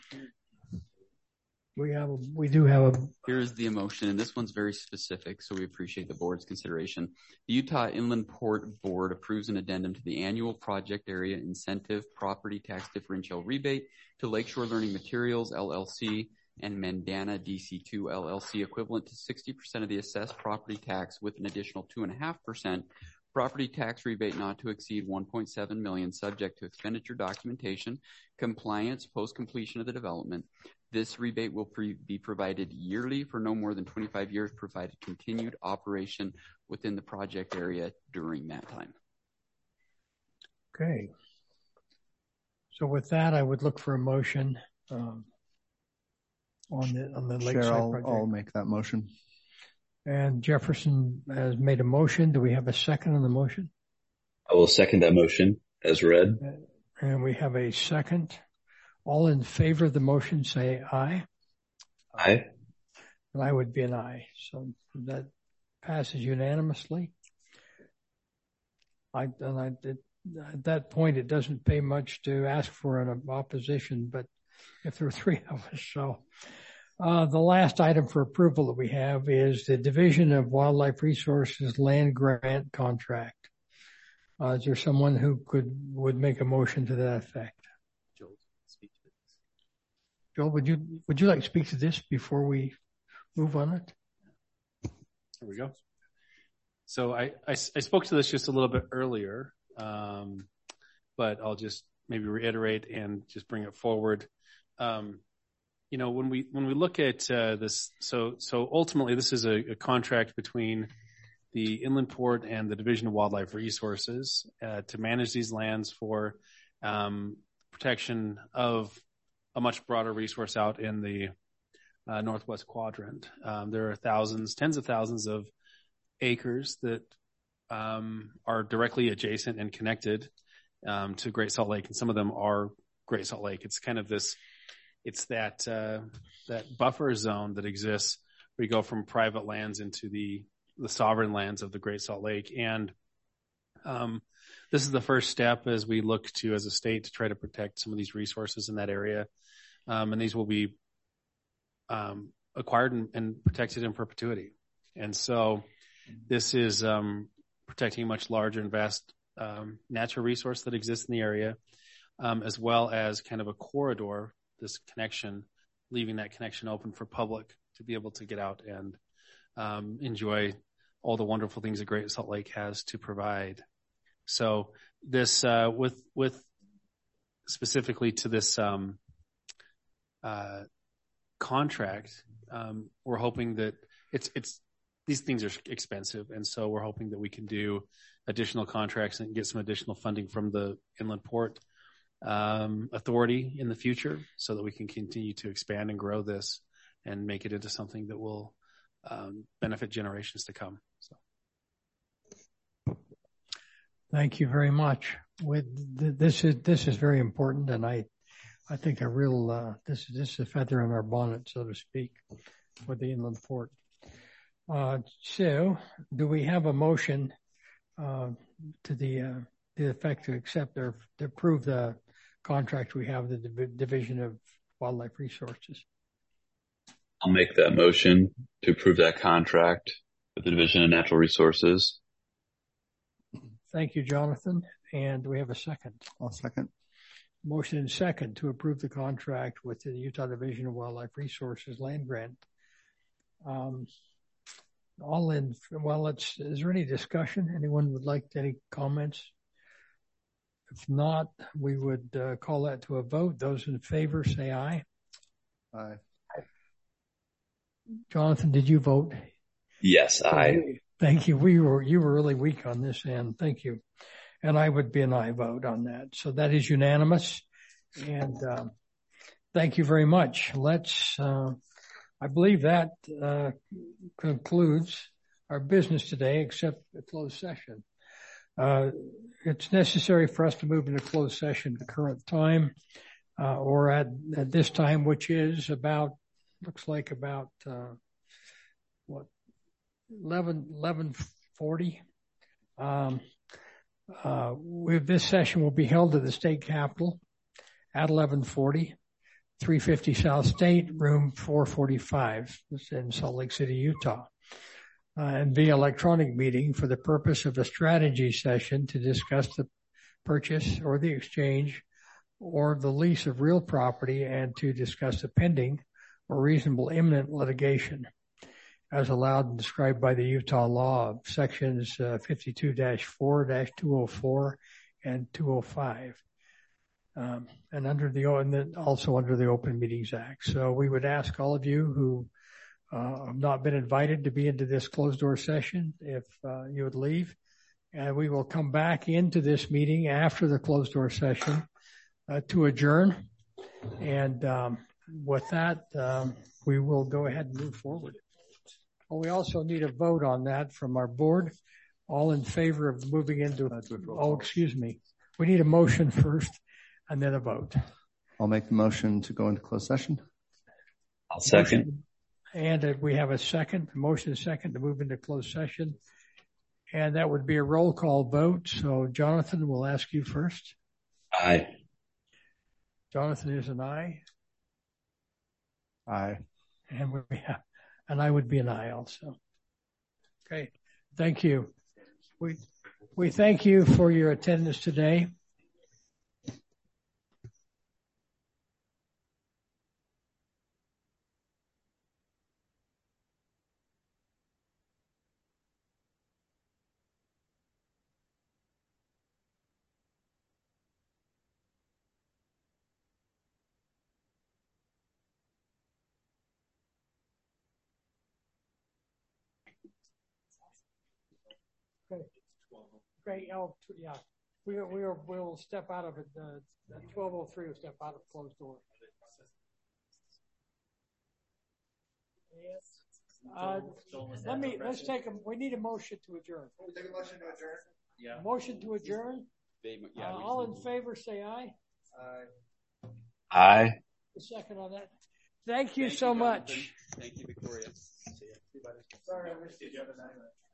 We have, a, we do have a. Here's the motion, and this one's very specific, so we appreciate the board's consideration. The Utah Inland Port Board approves an addendum to the annual project area incentive property tax differential rebate to Lakeshore Learning Materials, L L C, and Mandana D C two, L L C, equivalent to sixty percent of the assessed property tax with an additional two point five percent property tax rebate not to exceed one point seven million dollars subject to expenditure documentation, compliance, post-completion of the development. This rebate will pre- be provided yearly for no more than twenty-five years, provided continued operation within the project area during that time. Okay. So with that, I would look for a motion um, on the on the Lakeside Chair, I'll, project. I'll make that motion. And Jefferson has made a motion. Do we have a second on the motion? I will second that motion as read. And we have a second. All in favor of the motion say aye. Aye. And I would be an aye. So that passes unanimously. I, and I, it, at that point, it doesn't pay much to ask for an opposition, but if there are three of us. So uh, the last item for approval that we have is the Division of Wildlife Resources Land Grant Contract. Uh, is there someone who could would make a motion to that effect? Joel, speak to this. Joel, would you would you like to speak to this before we move on it? There we go. So I, I, I spoke to this just a little bit earlier, um, but I'll just maybe reiterate and just bring it forward. Um, you know, when we when we look at uh, this, so so ultimately this is a, a contract between the Inland Port and the Division of Wildlife Resources uh, to manage these lands for um, protection of a much broader resource out in the uh, northwest quadrant. Um, there are thousands, tens of thousands of acres that um, are directly adjacent and connected um, to Great Salt Lake, and some of them are Great Salt Lake. It's kind of this, it's that uh, that buffer zone that exists where you go from private lands into the the sovereign lands of the Great Salt Lake. And um, this is the first step as we look to, as a state, to try to protect some of these resources in that area. Um, and these will be um, acquired and, and protected in perpetuity. And so this is um, protecting a much larger and vast um, natural resource that exists in the area, um, as well as kind of a corridor, this connection, leaving that connection open for public to be able to get out and um, enjoy all the wonderful things that Great Salt Lake has to provide. So this, uh, with, with specifically to this, um, uh, contract, um, we're hoping that it's, it's, these things are expensive. And so we're hoping that we can do additional contracts and get some additional funding from the Inland Port, um, Authority in the future so that we can continue to expand and grow this and make it into something that will, um, benefit generations to come. So. Thank you very much. With this is this is very important, and I I think a real uh, this this is a feather in our bonnet, so to speak, with the Inland Port. Uh, so, do we have a motion uh, to the uh, the effect to accept or to approve the contract we have with the Div- Division of Wildlife Resources? I'll make that motion to approve that contract with the Division of Natural Resources. Thank you, Jonathan. And do we have a second? I'll second. Motion and second to approve the contract with the Utah Division of Wildlife Resources land grant. Um, all in, well, let's, is there any discussion? Anyone would like any comments? If not, we would uh, call that to a vote. Those in favor say aye. Aye. Jonathan, did you vote? Yes, aye. Thank you. We were, you were really weak on this end. Thank you. And I would be an aye vote on that. So that is unanimous. And, uh, thank you very much. Let's, uh, I believe that, uh, concludes our business today, except the closed session. Uh, it's necessary for us to move into closed session at the current time, uh, or at, at this time, which is about, looks like about, uh, what, eleven, eleven forty. Um, uh, with this session will be held at the state capitol at eleven forty, three fifty South State, room four forty-five. It's in Salt Lake City, Utah. Uh, and via electronic meeting for the purpose of a strategy session to discuss the purchase or the exchange or the lease of real property and to discuss the pending or reasonable imminent litigation as allowed and described by the Utah law of sections uh, fifty-two dash four dash two oh four and two oh five. Um, and under the, and then also under the Open Meetings Act. So we would ask all of you who uh, have not been invited to be into this closed door session, if uh, you would leave, and we will come back into this meeting after the closed door session uh, to adjourn. And um, with that, um, we will go ahead and move forward. Well, we also need a vote on that from our board. All in favor of moving into, oh, excuse me. We need a motion first and then a vote. I'll make the motion to go into closed session. I'll second. And uh, we have a second, a motion and second to move into closed session. And that would be a roll call vote. So Jonathan, we'll ask you first. Aye. Jonathan is an aye. Aye. And we have, and I would be an aye also. Okay. Thank you. We, we thank you for your attendance today. Okay. Great. Oh, yeah. We we are, we'll step out of it. Uh, twelve oh three will step out of closed door. Uh, let me, let's take a, we need a motion to adjourn. Take a motion to adjourn. Yeah. Motion to adjourn. Uh, all in favor, say aye. Aye. Aye. A second on that. Thank you so much. Thank you, Victoria. Sorry, I missed you the other night.